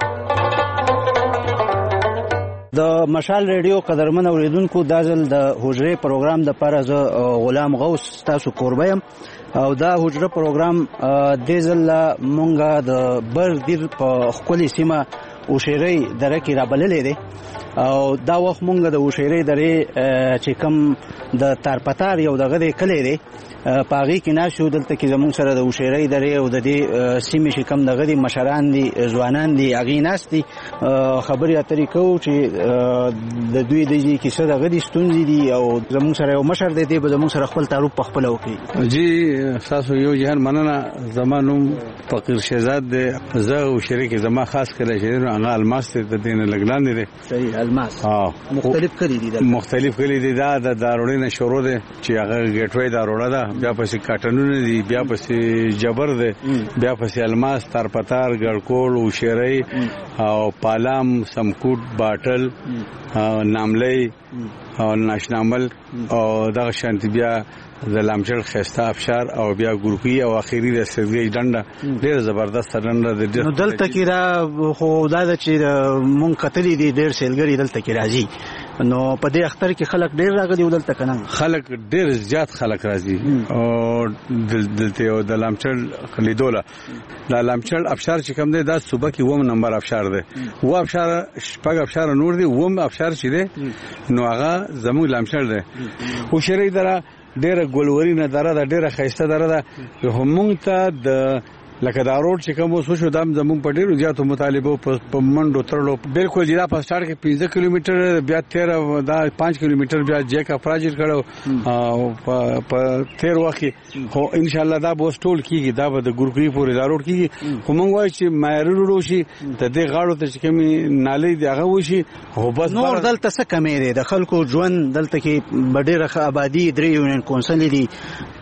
د مشال ریډیو قدرمن اوریدونکو دا ځل د حجره پروګرام د لپاره زه غلام غوث تاسو قربه يم او دا حجره پروګرام د ځل مونږه د بر دیر په خپل سیمه او شيري دره کې را بللې دي او دا وخت مونږ د وشيري درې چې کوم د تارپتار یو دغه د کلی دی پاغي کې ناشو دلته کې زموږ سره د وشيري درې او د دې سیمې چې کوم دغه د مشران دي ځوانان دي اغي ناس دي خبري اترې کوو چې د دوی د دې کې څه دغه د ستونزې دي او زموږ سره یو مشر دی به زموږ سره خپل تعارف په خپل وکړي. جی تاسو یو جهان مننه زمانوم فقیر شهزاد دی زه وشيري کې زما خاص کړی چې هغه الماس ته د دین لګلان دي. صحیح الماس مختلف کړي دي مختلف کړي دي. دا د داروړې شروع دي چې هغه ګټوي داروړه ده بیا پسې کاټنونه دي بیا پسې جبر دي بیا پسې الماس تارپتار ګړکول او شيري او پالام سمکوټ باټل ناملې او ناشنامل او دغه شانتي بیا د لامچل خسته افشار او بیا ګروپي او اخیری د سګي ډنډه ډېر زبردست ډنډه د دلته کې را خو دا چې مونږ کتلې دي ډېر سیلګری دلته کې راځي نو په دې اختر کې خلک ډېر راغلي دلته کنه خلک ډېر زیات خلک راځي او دلته د لامچل لیدوله د لامچل افشار چې کوم دی دا صوبه کې ووم نمبر افشار دی و افشار شپږ افشار نور دی ووم افشار چې دی نو هغه زموږ لامچل دی او شری دره ډېر ګولوري نه دره ډېر خیسته دره ده همون ته د لکه دا روډ چې کوم وسو شو دام زمون په ډیرو زیاتو مطالبه په منډو ترلو بالکل جلا په سٹارټ کې 15 کیلومتر بیا 13 دا 5 کیلومتر بیا جیکا پروجیکټ کړو او په 13 وخت خو ان شاء الله دا بوس ټول کیږي دا به د ګورګری پورې دا روډ کیږي خو مونږ وایو چې مایرو روډ شي ته د غاړو ته چې کومي نالې دی هغه وشي خو بس نور دلته څه کمې ده د خلکو ژوند دلته کې ډېره آبادی درې یونین کونسل دي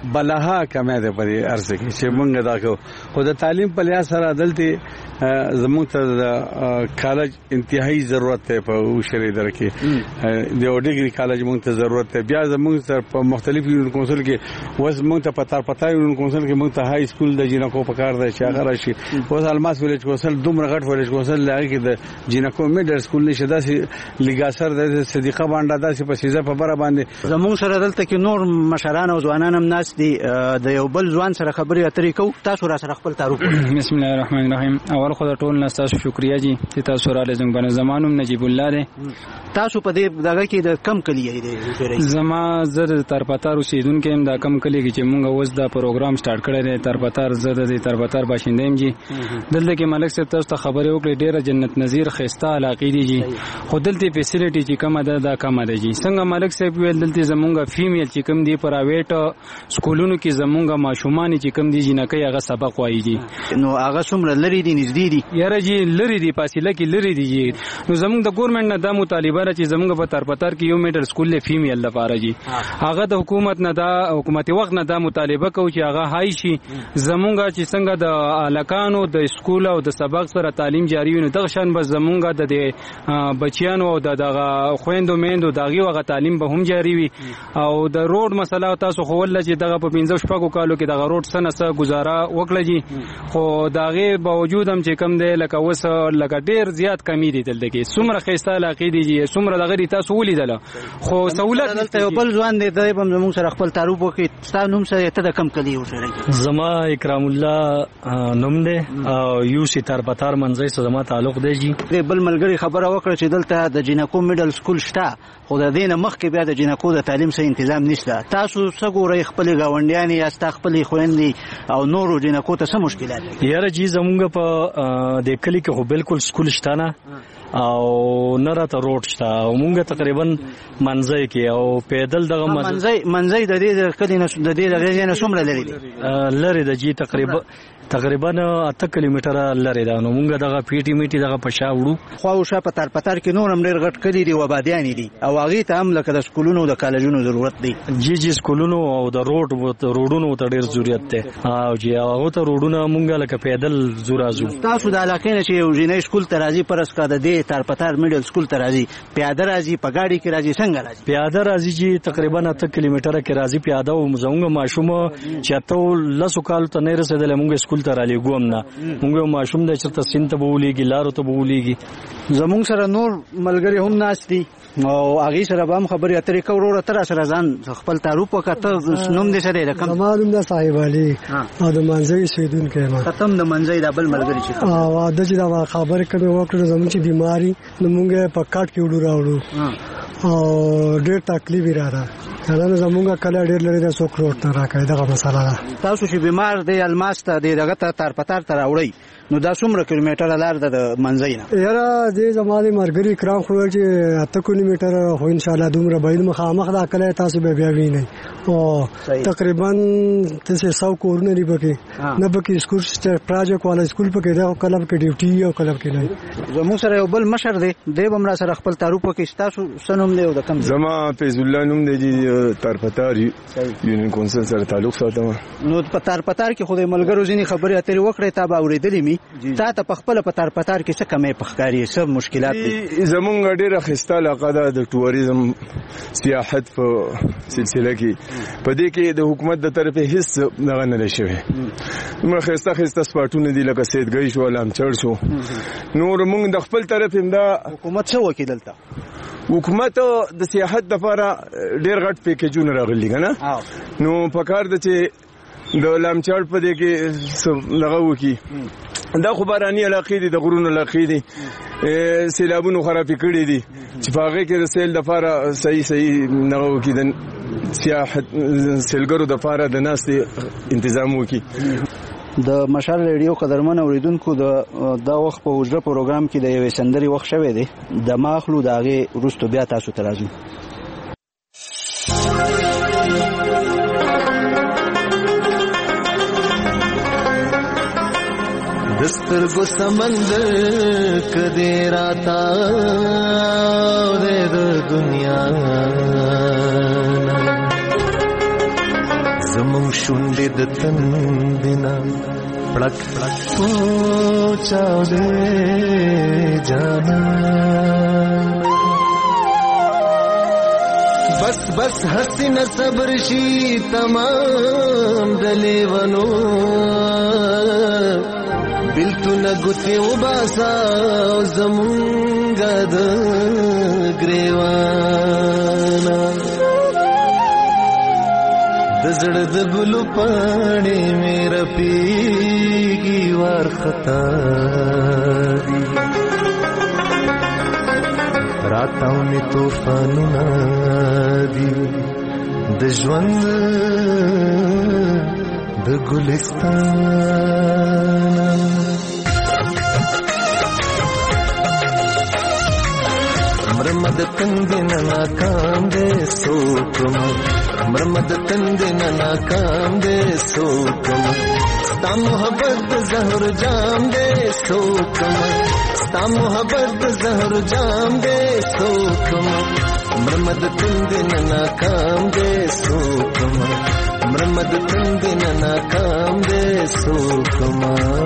بلها کمه ده په ارزه کې چې مونږ دا کو خو د تعلیم په لحاظ سره دلته زموږ ته د کالج انتهایی ضرورت ده په شری درکې د ډیګري کالج مونږ ته ضرورت ده. بیا زموږ سره په مختلفو یونیورسيټي کونسل کې وس مونږ ته پتا یونیورسيټي کونسل کې مونږ ته هاي سکول د جنکو په کار ده چې هغه راشي. اوس الماس ویلج کونسل دومره غټ ویلج کونسل لږ کې د جنکو میډل سکول نشه داسې لګاسر د صدیقه باندې داسې په سیزه په بره باندې زموږ سره دلته کې نور مشران او ځوانان هم ناس دي د یو بل ځوان سره خبرې اترې کوو. تاسو را سره خپل تعارف بسم الله الرحمن الرحیم. اول خو ټول نه تاسو شکریا جی چې تاسو را لزم باندې زمانوم نجیب الله دی. تاسو په دې دغه کې د کم کلی دی زما زر ترپتار اوسیدونکو هم دا کم کلی کې چې مونږ اوس دا پروګرام سٹارټ کړی دی ترپتار زر د ترپتار باشنده يم جی. دلته کې ملک صاحب تاسو ته خبرې وکړې ډیره جنت نظیر خسته علاقې دي جی. خو دلته فیسیلیټي چې کومه ده دا کومه ده جی. څنګه ملک صاحب ویل دلته زمونږ فیمیل چې کوم دی پرایویټ سکولونو کې زمونږ ماشومان چې کوم دي جنکې هغه سبق وایي جی. نو هغه څومره لري دي نږدې دي یاره جی لري دي فاصله کې لري دي جی. نو زمونږ د ګورنمنت نه د مطالبه را چې زمونږ په ترپتار کې یو میډل سکول له فیمیل لپاره جی. هغه د حکومت نه دا حکومت وخت نه دا مطالبه کوي چې هغه هاي شي زمونږ چې څنګه د الکانو د سکول او د سبق سره تعلیم جاری وي. نو دغه شان به زمونږ د بچیانو او دغه خويندو میندو دغه وغه تعلیم به هم جاری وي. او د روډ مسله تاسو خو ول چې دغه په 15 شپږو کالو کې دغه روډ سره گزاره وکړه جی. خو دغه باوجود هم چې کم دی لکه وس لکه ډیر زیات کمی دي دلته کې څومره خسته علاقې دي جی څومره دغه تاسو ولیدل. خو سہولت دلته یو بل ځوان دی د زموږ سره خپل تعارف وکړي. تاسو نوم سره ته د کم کلی وسره زما اکرام الله نوم دی او یو سی ترپتار منځي سره زما تعلق دی جی. بل ملګری خبره وکړه چې دلته د جنکو میډل سکول شته خو د دینه مخکې بیا د جنکو د تعلیم سره تنظیم نشته. تاسو څه ګورئ خپل گاونډیان یا خپل خويندې او نورو جنکو ته څه مشکلات دي؟ یاره جی زمونږ په د کلی کې خو بالکل سکول شته نه او نه راته روډ شته او مونږ تقریبا منځي کې او پیدل دغه منځي د دې کلی نه د دې دغه نه څومره لري دي؟ لري د جی تقریبا 8 کیلومتره لري دا. نو مونږ دغه پیټي میټي دغه پښا وړو خو او شاپ ترپتار کې نور هم ډېر غټ کلی دی و بادیان دي او هغه ته هم لکه د سکولونو د کالجونو ضرورت دی جی سکولونو او د روډونو ته ډېر ضرورت دی او جی هغه ته روډونه مونږ لکه پیدل زورازو. تاسو د علاقې نه چې یو جنې سکول ته راځي پرس کا د دې ترپتار میډل سکول ته راځي پیاده راځي په ګاډي کې راځي څنګه راځي؟ پیاده راځي جی تقریبا 8 کیلومتره کې راځي پیاده او زموږ ماشوم چې ته لاسو کال ته نه رسیدل مونږ سکول ته را لګوم نه مونږ ماشوم د چرته سین ته بولیږي لارو ته بولیږي. زموږ سره نور ملګری هم ناس دي او هغه سره به هم خبرې اترې کوو. تر سره ځان خپل تعارف وکړه. نوم دې سره رقم معلوم ده صاحب علي او د منځي سیدونکو ما ختم د منځي د بل ملګری چې او د چې دا خبرې کوي وکړو زموږ چې بیماری نو مونږه په کاټ کې وډو راوړو او ډېر تکلیف راځه کله زمونږه کله ډېر لري د سوکروټ نه راکړي دغه مسله ده. تاسو چې بیمار دی الماس ته دغه ترپتار ته راوړی نو دا څومره کیلومتره لار ده د منځي نه؟ یاره دې زمالي مرګري کرام خو چې 8 کیلومتره خو ان شاء الله دومره به مخامخ دا کله تاسو به بیا وینئ او تقریبا 100 کورونه لري پکې نه پکې سکول پروجیکټ والا سکول پکې دا کله کې ډیوټي او کله کې نه. زموږ سره یو بل مشر دی د بمرا سره خپل تعارف وکړي. تاسو سنوم دی او د کم زما فیض الله نوم دی ترپتار یونین کونسل سره تعلق ساتم. نو په ترپتار کې خو د ملګرو ځینی خبرې اترې وکړې تا به اورېدلې می تا ته په خپل په ترپتار کې څه کمې پخکاری څه مشکلات دي؟ زمونږ ډیره خسته علاقه ده د ټوریزم سیاحت په سلسله کې په دې کې د حکومت د طرفه هیڅ نه نه شوی. موږ خسته سپاټونه دي لکه سیدګۍ شو لامچړ شو. نور موږ د خپل طرف هم دا حکومت څه وکیدلته حکومت د سیاحت لپاره ډیر غټ پیکیجونه راغلي کنه. نو په کار د چې د لامچړ په دې کې لغه وکي دا خو باراني علاقې دي د غرونو علاقې دي سیلابونو خرابې کړې دي چې په هغه کې د سیل لپاره صحیح نه وکي د سیاحت سیلګرو د لپاره د ناستې تنظیم وکي. د مشال ریډیو قدرمن اوریدونکو دا وخت په وجره پروګرام کې د یوې سندري وخت شوه دی د ماخلو داغه رستو بیا تاسو ته راځو. دستر کو سمندر کدے راتا دے دنیا زمون شونډې د تندنا پړک پوچاو دې جانا بس بس حسین صبر شي تمام دلی ونو بلتون گتی و باسا زمونگا د گریوانا دزړ د ګلو پاڼې میرا پیږي وار خطا دي راتاونې طوفانونه دي د ژوند د ګلستان مرمد تندنا ناکام دے سوکم مرمد تندنا ناکام دے سوکم ستا محبت زہر جام دے سوکم ستا محبت زہر جام دے سوکم مرمد تندنا ناکام دے سوکم مرمد تندنا ناکام دے سوکم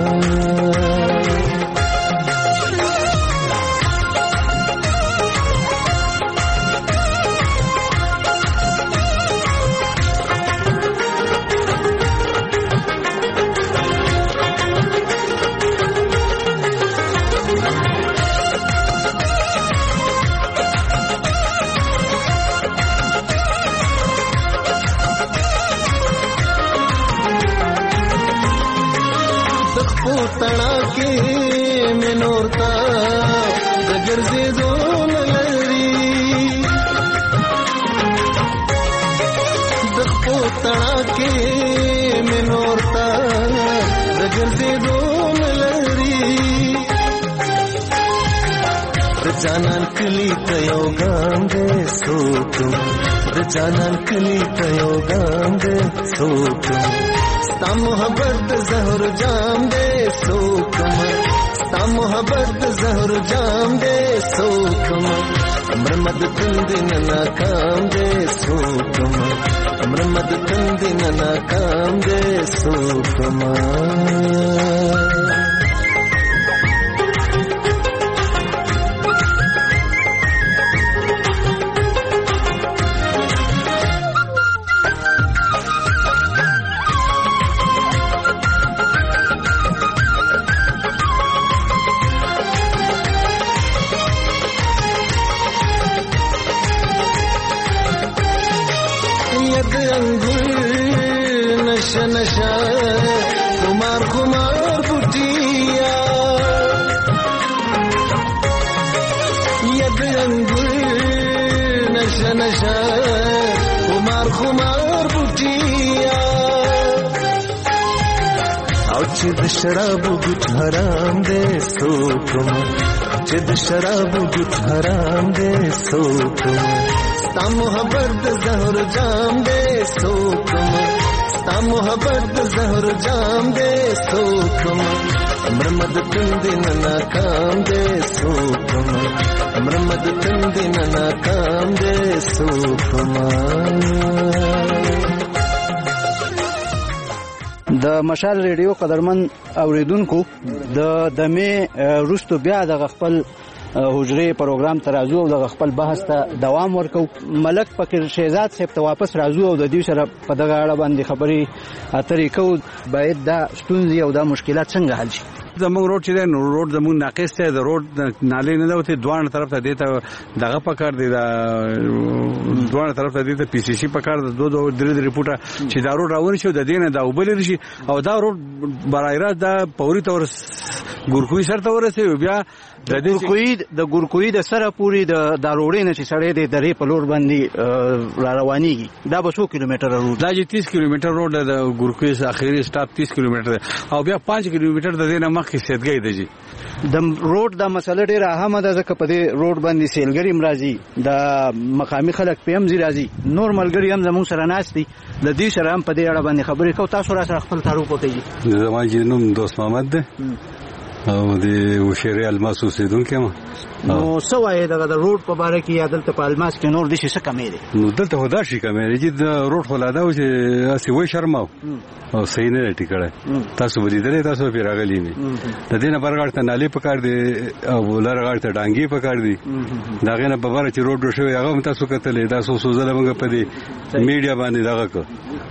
تڑا کے میں نورتا دگر سے دون لری دخو تڑا کے میں نورتا دگر سے دون لری رجانان کلی تیو گاندے سوکم رجانان کلی تیو گاندے سوکم ستا محبت زہر جام دے سوکم ستا محبت زہر جام دے سوکم مرمد تندن ناکام دے سوکم مرمد تندن ناکام دے سوکم नशा कुमार कुमार बुटिया यद अंगुर नशा नशा कुमार कुमार बुटिया और चिद शराब गुट हराम दे सोकम चिद शराब गुट हराम दे सोकम सता मोहब्बत जहर जाम दे सोकम सता मोहब्बत जहर जाम दे सोकम मरमद तंदिन नाकाम दे सोकम मरमद तंदिन नाकाम दे सोकम د مشال ریډیو قدرمن اوریدونکو د دمه روستو بیا د خپل حجره پروګرام ترازو او د خپل بحث ته دوام ورکو ملک فقیر شهزاد صاحب ته واپس راځو او د دې سره په دغه اړه باندې خبري اترې کو باید دا ستونزې او دا مشکلات څنګه حل شي زموږ روډ چې دی نو روډ زموږ ناقص دی د روډ نالې نه دوته دوه طرف ته دیته دغه پکار دی دا دوه طرف ته دیته پی سی سی پکار د دوه درې ریپورټه چې دا روډ راوړي شو د دینه دا وبل شي او دا روډ برایرا دا پوري تور ګورکوي سره ته ورسې بیا د ګورکوي د سره پوری د روډې نه چې سړې د درې په لور باندې را روانيږي دا به 100 کیلومتر روډ دا چې 30 کیلومتر روډ د ګورکوي اخیری سټاپ 30 کیلومتر او بیا 5 کیلومتر د دینه مخکې سیدګي دی د روډ د مسله ډیره اهمه ده ځکه په دې روډ باندې سیلګری مرضی د مقامی خلک په هم زیرازي نور ملګری هم زموږ سره ناشتي د دې سره هم په دې اړه باندې خبرې کوو تاسو را سره خپل تعارف وکړئ زما جنوم دوست محمد ده او د وشيري الماس اوسیدونکو ما نو سوای دغه د روډ په باره کې یا دلته په الماس کې نور د څه کمې دي؟ نو دلته خدا شي کمې دي چې د روډ خلادا او چې اسی وای شرماو او صحیح نه ټیکړه تاسو ولیدلې تاسو پیر راغلی نه د دینه برغړ ته نالي پکار دي او لرغړ ته ډانګي پکار دي داغه نه په بار چې روډ شوی هغه تاسو کتلې تاسو سوزله موږ په دې میډیا باندې دغه کو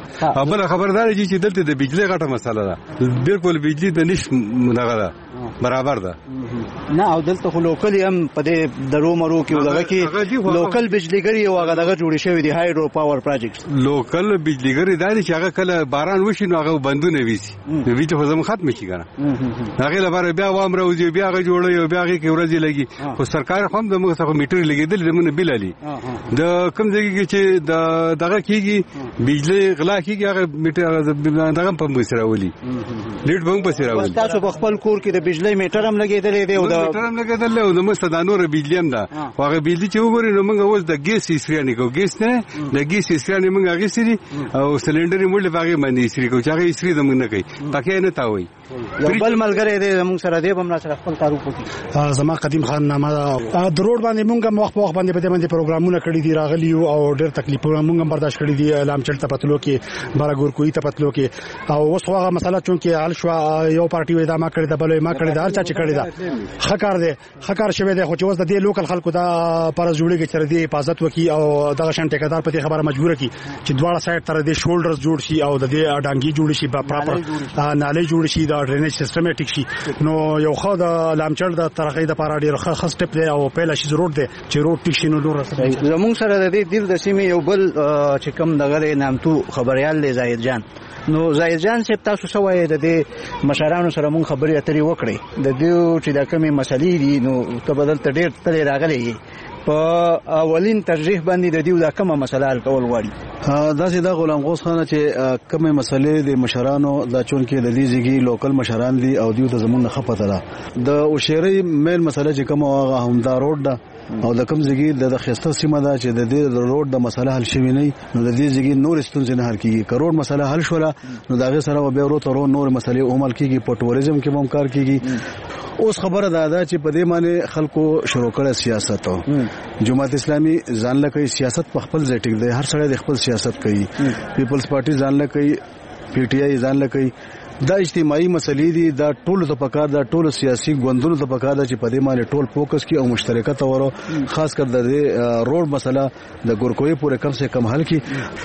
خبر خبردار چې دلته د بجلی غټه مسله ده بالکل بجلی د نش دغه ده برابر ده نه او دلته خو لوکل هم په دې درو مرو کې ولغه کې لوکل بجلیګری او هغه دغه جوړ شوی دی هایډرو پاور پروجیکټس لوکل بجلیګری دا چې هغه کله باران وشي نو هغه بندونه ویسي نو ویته خو زموږ ختم شي کنه هغه لپاره بیا وامر او بیا هغه جوړي او بیا هغه کې ورځي لګي خو سرکار هم د موږ څخه میټر لګیدل زمونه بل علي د کم ځای کې چې دغه کیږي بجلی غلا کیږي هغه میټر دغه په مسراولي لیډ بم په مسراولي تاسو په خپل کور کې د بجلی میټر هم لګیدلې دی او د میټر هم لګیدل او د مستدانور بجلی هم ده هغه بجلی چې وګورئ نو موږ اوس د ګیس اسریانه کو ګیس نه د ګیس اسریانه موږ هغه سری او سلندر یې موږ باغې باندې اسری کو چې هغه اسری د موږ نه کوي پکې نه تاوي یو بل ملګری دی موږ سره دی بم سره خپل تعارف وکړي زما قدیم خان نامه د روډ باندې موږ وخت په وخت باندې په دې پروګرامونه کړی دي راغلی او ډېر تکلیفونه موږ برداشت کړی دي اعلان چلته پتلو کې بارګور کوی ته پتلو کې او اوس هغه مسله چونکه حل شو یو پارټي وې دا ما کړی دا بلې ما کړی دا هر چا چې کړی دا خکار دی خکار شوی دی خو چې اوس د دې لوکل خلکو دا پرز جوړیږي چې د حفاظت وکي او دغه شان ټیکدار په دې خبره مجبور کی چې دواړه سایډ تر دې شولډرز جوړ شي او د دې ډانګي جوړ شي پراپر نالي جوړ شي دا ډرینیج سیستم ټیک شي نو یو خو د لامچړ د ترقې د پاره ډیر ښه سټپ دی او پهلا شي ضرورت دی چې روډ ټیک شي نو نور زموږ سره د دې دل د سیمې یو بل چې کوم دغه نامتو خبريال دی زاهد جان نو زاهد جان چې تاسو سوای د دې مشرانو سره مونږ خبرې اترې وکړې د دې چې د کومې مسلې دي نو ته بدل ته ډېر تلې راغلي په اولین ترجیح باندې د دې د کومه مسله حل کول غواړي دا چې دا غلام غوث خان چې کومه مسلې د مشرانو د چون کې د دې ځګي لوکل مشران دي او دیو ته زمونږ خپته ده د اوشيري مین مسله چې کومه هغه هم دا روډ ده او د کوم ځګي د خسته سیمه ده چې د دې روډ د مسله حل شوی نه نو د دې ځګي نور ستونزې نه حل کیږي کروڑ مسله حل شوله نو داغه سره به ورو تر نور مسلې عمل کیږي په ټوریزم کې هم کار کیږي اوس خبره ده چې په دې معنی خلکو شروع کړه سیاست جماعت اسلامي ځان لکه سیاست په خپل ځای ټیک دی هر سړی د خپل سیاست کوي پیپلز پارټي ځان لکه پی ټی آی ځان لکه دا اجتماعي مسلې دي دا ټول ته پکار دا ټول سیاسي ګوندونو ته پکار دا چې په دې باندې ټول فوکس کی او مشترکه تورو خاص کر د روډ مسله د ګورکوي پورې کم سے کم حل کی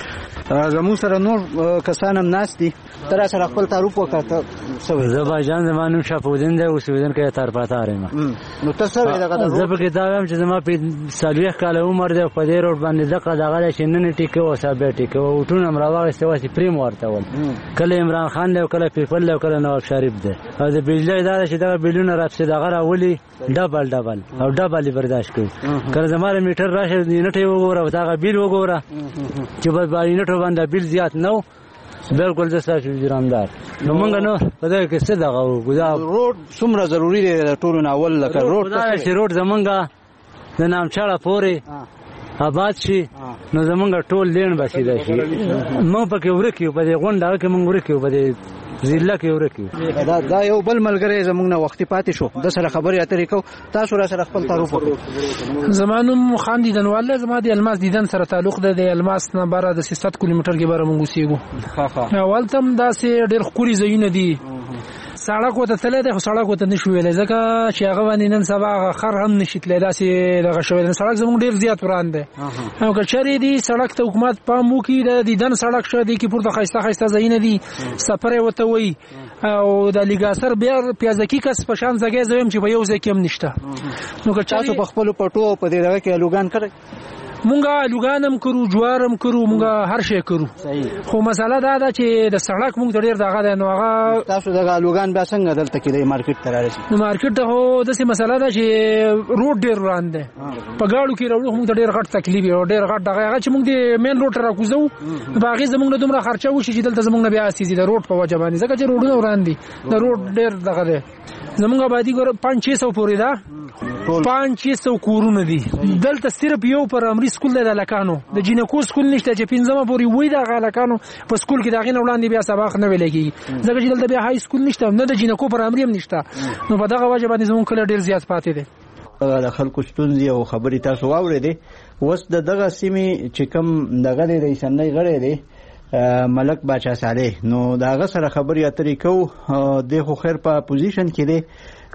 زموږ سره نور کسان هم ناس دي تر سره خپل تعارف وکړه سوي زبایجان زمانو شپودین دی او سویدن کې تر پاتاره ما نو تاسو دغه زب کې دا هم چې زما په سالويخ کال عمر دی په دې روډ باندې دغه شنن ټیکو او ثابت ټیکو او ټول امراوغه استواسي پریم ورته ول کله عمران خان له کله پیپل له کله نواب شریف دی او د بجلی اداره چې دا بلونه راځي دغه راولي ډبل او ډبل برداشت کوي کله زماره میټر راشه نټي وګوره دا بیل وګوره چې په نټو باندې بیل زیات نو بالکل د ساتو جرامدار نو مونږ نو په دې کې څه دغه وګدا روډ څومره ضروری دی ټول ناول لکه روډ چې روډ زمونږه د نام چاړه پورې آباد شي نو زمونږ ټول لین بشي دی مو پکې ورکیو په دې غونډه کې مونږ ورکیو په دې ضلع کې ورکیو دا یو بل ملګری زمونږ نه وختي پاتې شو د سره خبرې اترې کو تاسو را سره خپل تعارف وکړئ زمانو خان دیدنواله زما د الماس دیدن سره تعلق ده د الماس نه بار د 7 کیلومتر کې بار مونږ سیګو اول تم دا سه ډېر خوري زینه دي سړک وته تله ده سړک وته نشو ویلې ځکه چې هغه باندې نن سبا خر هم نشیتلې داسې دغه شوی سړک زموږ ډیر زیات وران دی او که چری دی سړک ته حکومت پام وکړي د دیدن سړک شو دی کې پورته خيسته زینه دي سفر وته وي او د لیګاسر بیا پیازکی کس په شان ځای زویم چې په یو ځای کې هم نشته نو که تاسو په خپل پټو په دې دغه کې لوګان کړی مونږه لوګانم کرو جوارم کرو مونږه هر شی کرو خو مساله دا ده چې د سړک مونږ ډیر دغه ده نو هغه تاسو دغه لوګان بیا څنګه دلته کې د مارکیټ ته راځي نو مارکیټ ته هو داسې مساله ده چې روډ ډیر روان ده په گاډو کې راوړو مونږ ډیر غټ تکلیف او ډیر غټ دغه چې مونږ د مین روډ راکوزو باغې زمونږ دومره خرچه وشي چې دلته زمونږ بیا اساسي د روډ په وجه باندې ځکه چې روډونه وران دي د روډ ډیر دغه ده زمونږ آبادي ګوره 500 پورې ده 500 کورونه دي دلته صرف یو پرایمري سکول دی د هلکانو د جینکو سکول نشته چې 15 پورې وای د هلکانو په سکول کې د هغې نه وړاندې بیا سبق نه ویلی کېږي ځکه چې دلته بیا های سکول نشته نه د جینکو پرایمري هم نشته نو په دغه وجه باندې زمونږ کلی ډېر زیات پاتې دی د خلکو ستونزې او خبرې تاسو واورېدې اوس د دغه سیمې چې کوم دغه دی رئیسنۍ غړی دی ملک باچا صالح نو د هغه سره خبرې اترې کوو دی خو خیر په اپوزیشن کې دی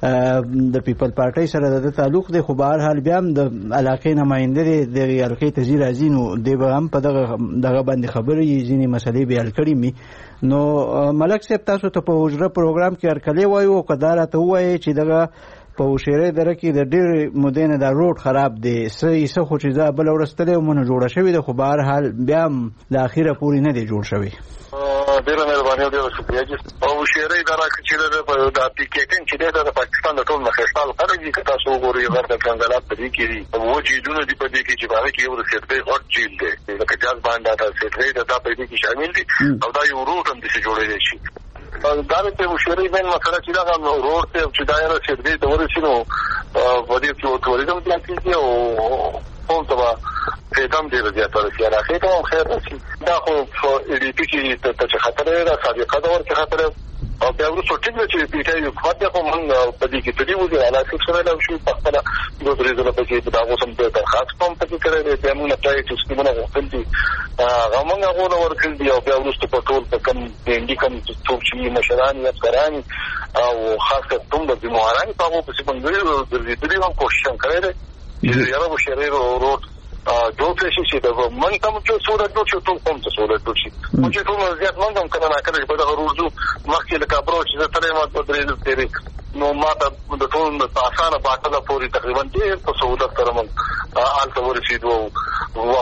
د پیپل پارټۍ سره د تعلق دی خو به هر حال بیا هم د علاقې نماینده دی د حلقې ته ځي راځي نو دی به هم په دغه باندې خبرې ځینې مسلې بیان کړي مي نو ملک صاحب تاسو ته په حجره پروګرام کې هرکلی وایو او که دا راته ووایې چې دغه په هوشیری دره کې د ډېرې مودې نه دا روډ خراب دی څه خو چې دا بله ورځ تللی ومو نو جوړه شوې ده خو به هر حال بیا هم د اخره پورې نه دی جوړ شوی ډېره مهرباني او ډېره شکریه جي په هوشیری دره کې چې د اپلیکیشن چې دی دا د پاکستان د ټول نه ښایسته خلک دي که تاسو وګورئ غر د کنګلات په دې کې دي اووه جیلونه دي په دې کې چې په هغې کې یو د سیټګۍ غټ جیل دی لکه جاز بانډا دا سیټګۍ دا په دې کې شامل دي او دا یو روډ هم داسې جوړېدی شي دا د هوشیری مین مسله چې دغه روډ ته چې دا یې سیټګۍ ته ورسي نو په دې کې توریزم زیاتېږي او ټول ته به فایده هم ډېره زیاته رسي علاقې ته هم خیر رسي دا خو په EDP کې ته چې خطر دی دا سابقه دور کې خطر دی او بیا وروسته ټیک ده چې PTI حکومت دی خو موږ په دې کې تلي وو د اعلی سیکشن له شو په خپله دوه درې ځله پکې د هغو سم درخواست هم پکې کړی دی بیا موږ اپلای چې سکیمونه غوښتل دي هغه موږ هغو له ورکړل دي او بیا وروسته په ټول په کوم PND کوم څوک چې مشران یا افسران او خاص کر کوم د بیماران په هغو پسې باندې ګرځېدلي هم کوشش هم کړی دی چې یاره هوشیری روډ جوړ شي چې د من ته چې سہولت جوړ شي ټول قوم ته سہولت جوړ شي او چې ټول زیات من هم کله نه کله په دغه روزو مخکې لکه برو چې زه ترې ما په درې تیرې نو ما ته د ټول په اسانه باټله پورې تقریبا ډېر په سہولت سره موږ هلته ورسېدو او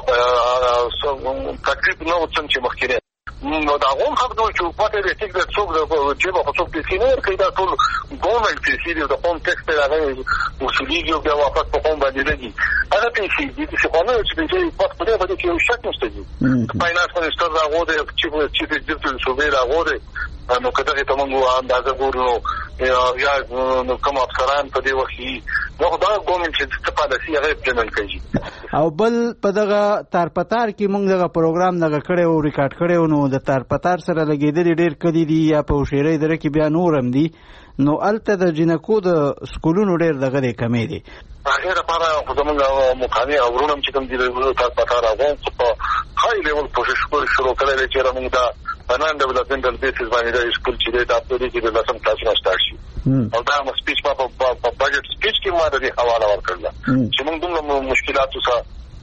تکلیف نه و څنګه چې مخکې نو دا هم حق دوی چې حکومت یې ټیک د څوک د جیبه خو څوک پیسې نه ورکوي دا ټول ګورنمنټ پیسې دي د قوم ټکس ته هغه وصولېږي او بیا واپس په قوم باندې لګي هغه پیسې دي چې خو نه چې د دې په دې کې یو شک نشته دي فاینانس منسټر راغوده چیف ایگزیکټیو صوبې راغوده نو کله چې موږ اندازه ګورو یا کوم افسران په دې وخت نو دا ګورنمنټ چې په پالیسي هغه امپلیمنټ کوي او بل په دغه تارپتار کې موږ دغه پروګرام دغه کړی او ریکارډ کړی نو د تارپتار سره لګېدلي ډېر کلي دي یا په هوشیری دره کې بیا نور هم دي نو هلته د جینکو د سکولونو ډېر دغه دی کمې دي هغې لپاره خو زموږ مقامي او وروڼه هم چې کوم دي تارپتار هغو په های لیول کوشش شروع کړی دی چې موږ دا نان ډیولپمنټل بیسز باندې دا سکول چې دی دا په دې کې د 10 کلاس نه سټارټ شي او دا سپیچ په بجټ سپیچ کې ما د دې حواله ورکړله چې موږ دومره مشکلاتو سره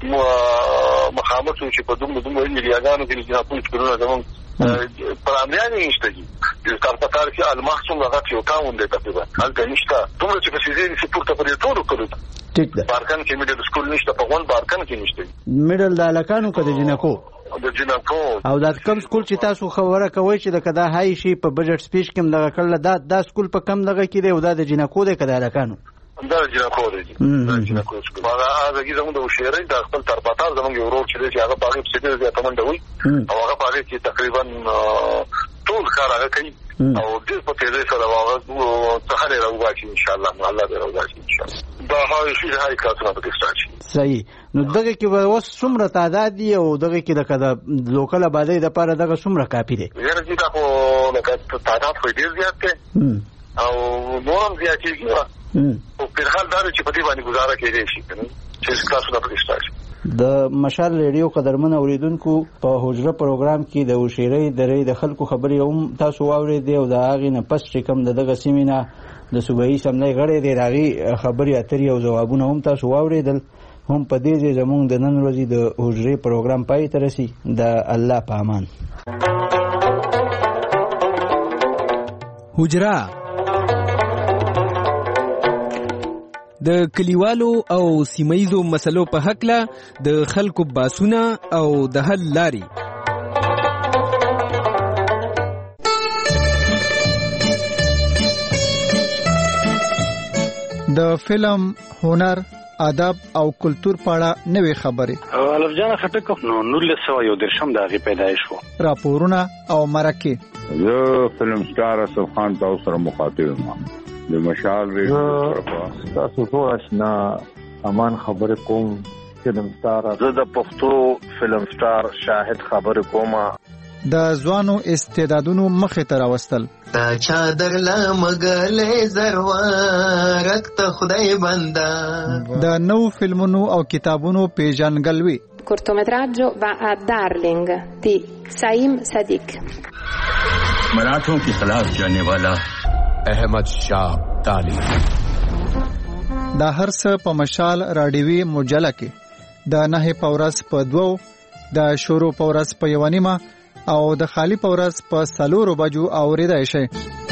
مخامخ شو چې په دومره ایریاګانو کې چې راپور کړو زموږ پرامریانې نشته دي د تارپتار کې المحسوم هغه یو تاون دی تقریبا هلته نشته دومره چې په سیزن کې پورته پرې ټولو کړو ټیک ده بارکن کې میډل سکول نشته په غون بارکن کې نشته میډل د هلکانو که د جینکو د جینکو او دا کم سکول چې تاسو خبره کوئ چې د کدا هاي شي په بجټ سپیچ کې دغه کړل دا سکول په کم دغه کې دی او دا د جینکو دی که د هلکانو دا جینکو دی دا جینکو سکول هغه زموږ د هوشیری د خپل تارپتار زموږ یو ورور چې دی چې هغه په هغې پسې ډېر زیاته منډه وي او هغه په هغې کې تقریبا ټول کار هغه کوي او ډېر په تیزۍ سره هغه څخه یې راوباسي انشاءالله الله دې راوباسي انشاءالله دا هاي کلاسونه پکې سټارټ شي صحیح نو دغه کې به اوس څومره تعداد دي او دغه کې لکه د لوکل آبادۍ دپاره دغه څومره کافي دی یاره چې دا خو لکه تعداد خو ډېر زیات دی او نور هم زیاتېږي او فلحال دا دی چې په دې باندې ګزاره کېدی شي چې کلاسونه پکې سټارټ شي د مشال ریډیو قدرمن اوریدونکو په حجره پروګرام کې د هوشیری درې د خلکو خبرې هم تاسو واورېدې او د هغې نه پس چې کوم دغه سیمې نه د صوبایي اسمبلۍ غړی دی د هغې خبرې اترې او ځوابونه هم تاسو واورېدل هم په دې ځای زموږ د نن ورځې د حجرې پروګرام پای ته رسي د الله په امان حجره د کلیوالو او سیمایزو مسلو په هکله د خلکو باسونه او د حل لاري د فلم هنر ادب او کلچر په اړه نوې خبرې الف جان خټک نو 1913 د هغې پیدایش و راپورونه او مرکې زه فلم سټار اسف خان تاسو سره مخاطب یم د مشال ریډیو تاسو ټول آشنا امان خبر کوم فلم سٹار زه د پښتو فلم سٹار شاهد خبر کوم د ځوانو استعدادونو مخې ته راوستل تا چادر لا مګلې زروارک ته خدای بندا د نو فلمونو او کتابونو پیژنګلوي cortometraggio va a Darling di Saim Sadiq मराठों के खिलाफ जाने वाला अहमद शाह ताली دا هر څه په مشال راډیوي مجله کې د نه پورس په 2 د شورو پورس په 1 او د خالی پورس په 4 بجو اوریدای شي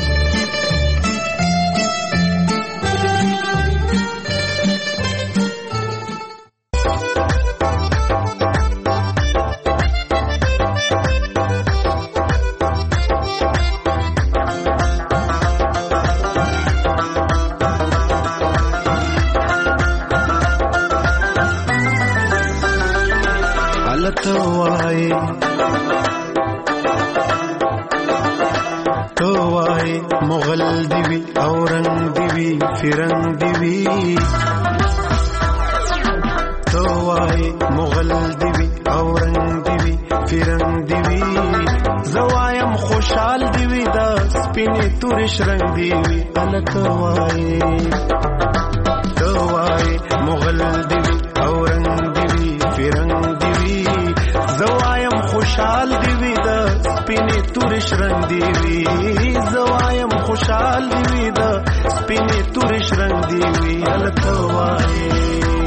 مغل دیوی اورنگ دیوی فرنگ دیوی تو آئی مغل دیوی اورنگ دیوی فرنگ دیوی زوایم خوشحال دیوی دا سپینی تورش رنگ دیوی الکوائی تو آئی مغل دیوی اورنگ دیوی فرنگ دیوی زوایم خوشحال دیوی دا سپینی تورش رنگ دیوی زوایم خوشحال دیوی دا سپینی تورش رنگ دیوی الکوائی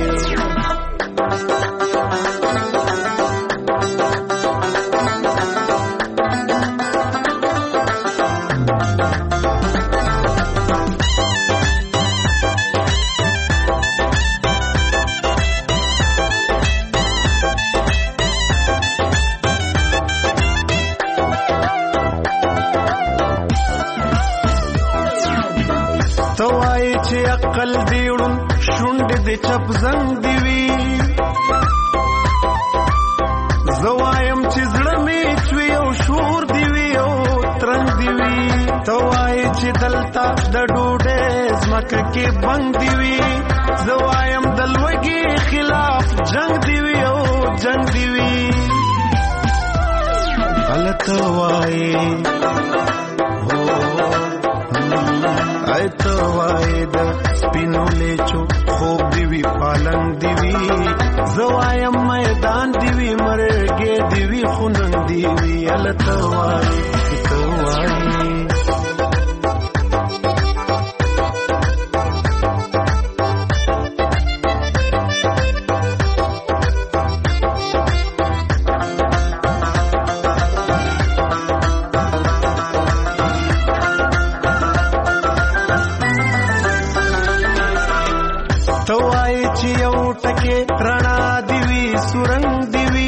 عقل دیوړم شونډې د چپ زنګ دیوي زوایم چې زړه مې چوي او شور دیوي او ترنګ دیوي توای چې دلته د ډوډۍ زمکه کې بنګ دیوي زوایم د لوږې خلاف جنگ دیوي او جنگ دیوي غلطه وایي ایتو واید سپینو لیچو خوب دیوی پالنگ دیوی زوایم میدان دیوی مرگے دیوی خوننگ دیوی التو وائی تو وائی टके रना दिवी सुरंग दिवी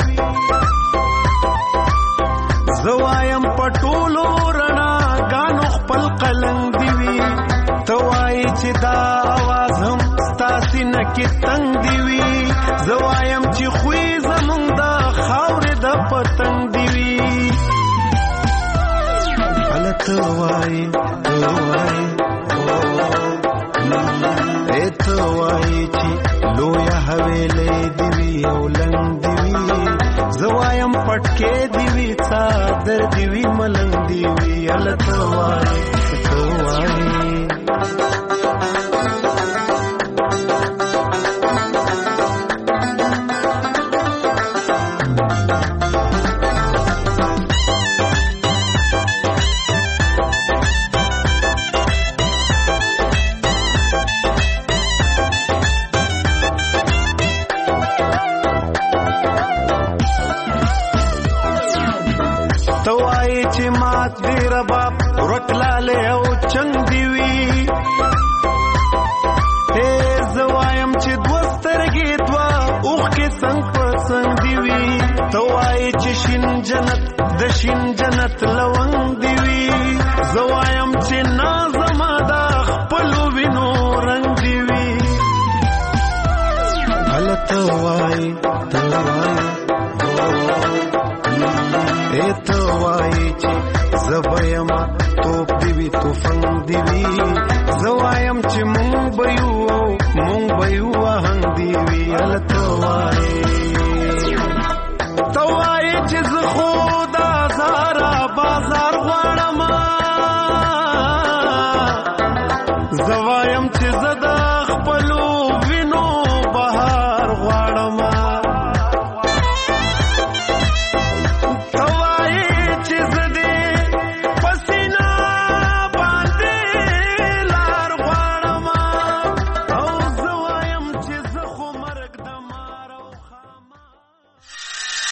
زوایم پټولو رڼا غانو خپل قلم دیوي توای چې دا आवाज هم ستاسو نه کې تنگ دیوي زوایم چې خوې زمونږ د خاورې د پتنګ دیوي الته وای توای اته وای چې لویا حویلې دیوي او لنګ دیوي زوایم پټکې دیوي صادر دیوي ملنګ دیوي الته وای توای رکلاله او چنګ دیوي اے زوایم چې دوسترګې دوا اوخ کې څنګه پسند دیوي توای چې شین جنت د شین جنت لونګ دیوي زوایم چې نازما دا خپل وینو رنگ دیوي غلط وای توای اے توای چې زبایما توپ دیوی توفنگ دیوی چې مونږ به یو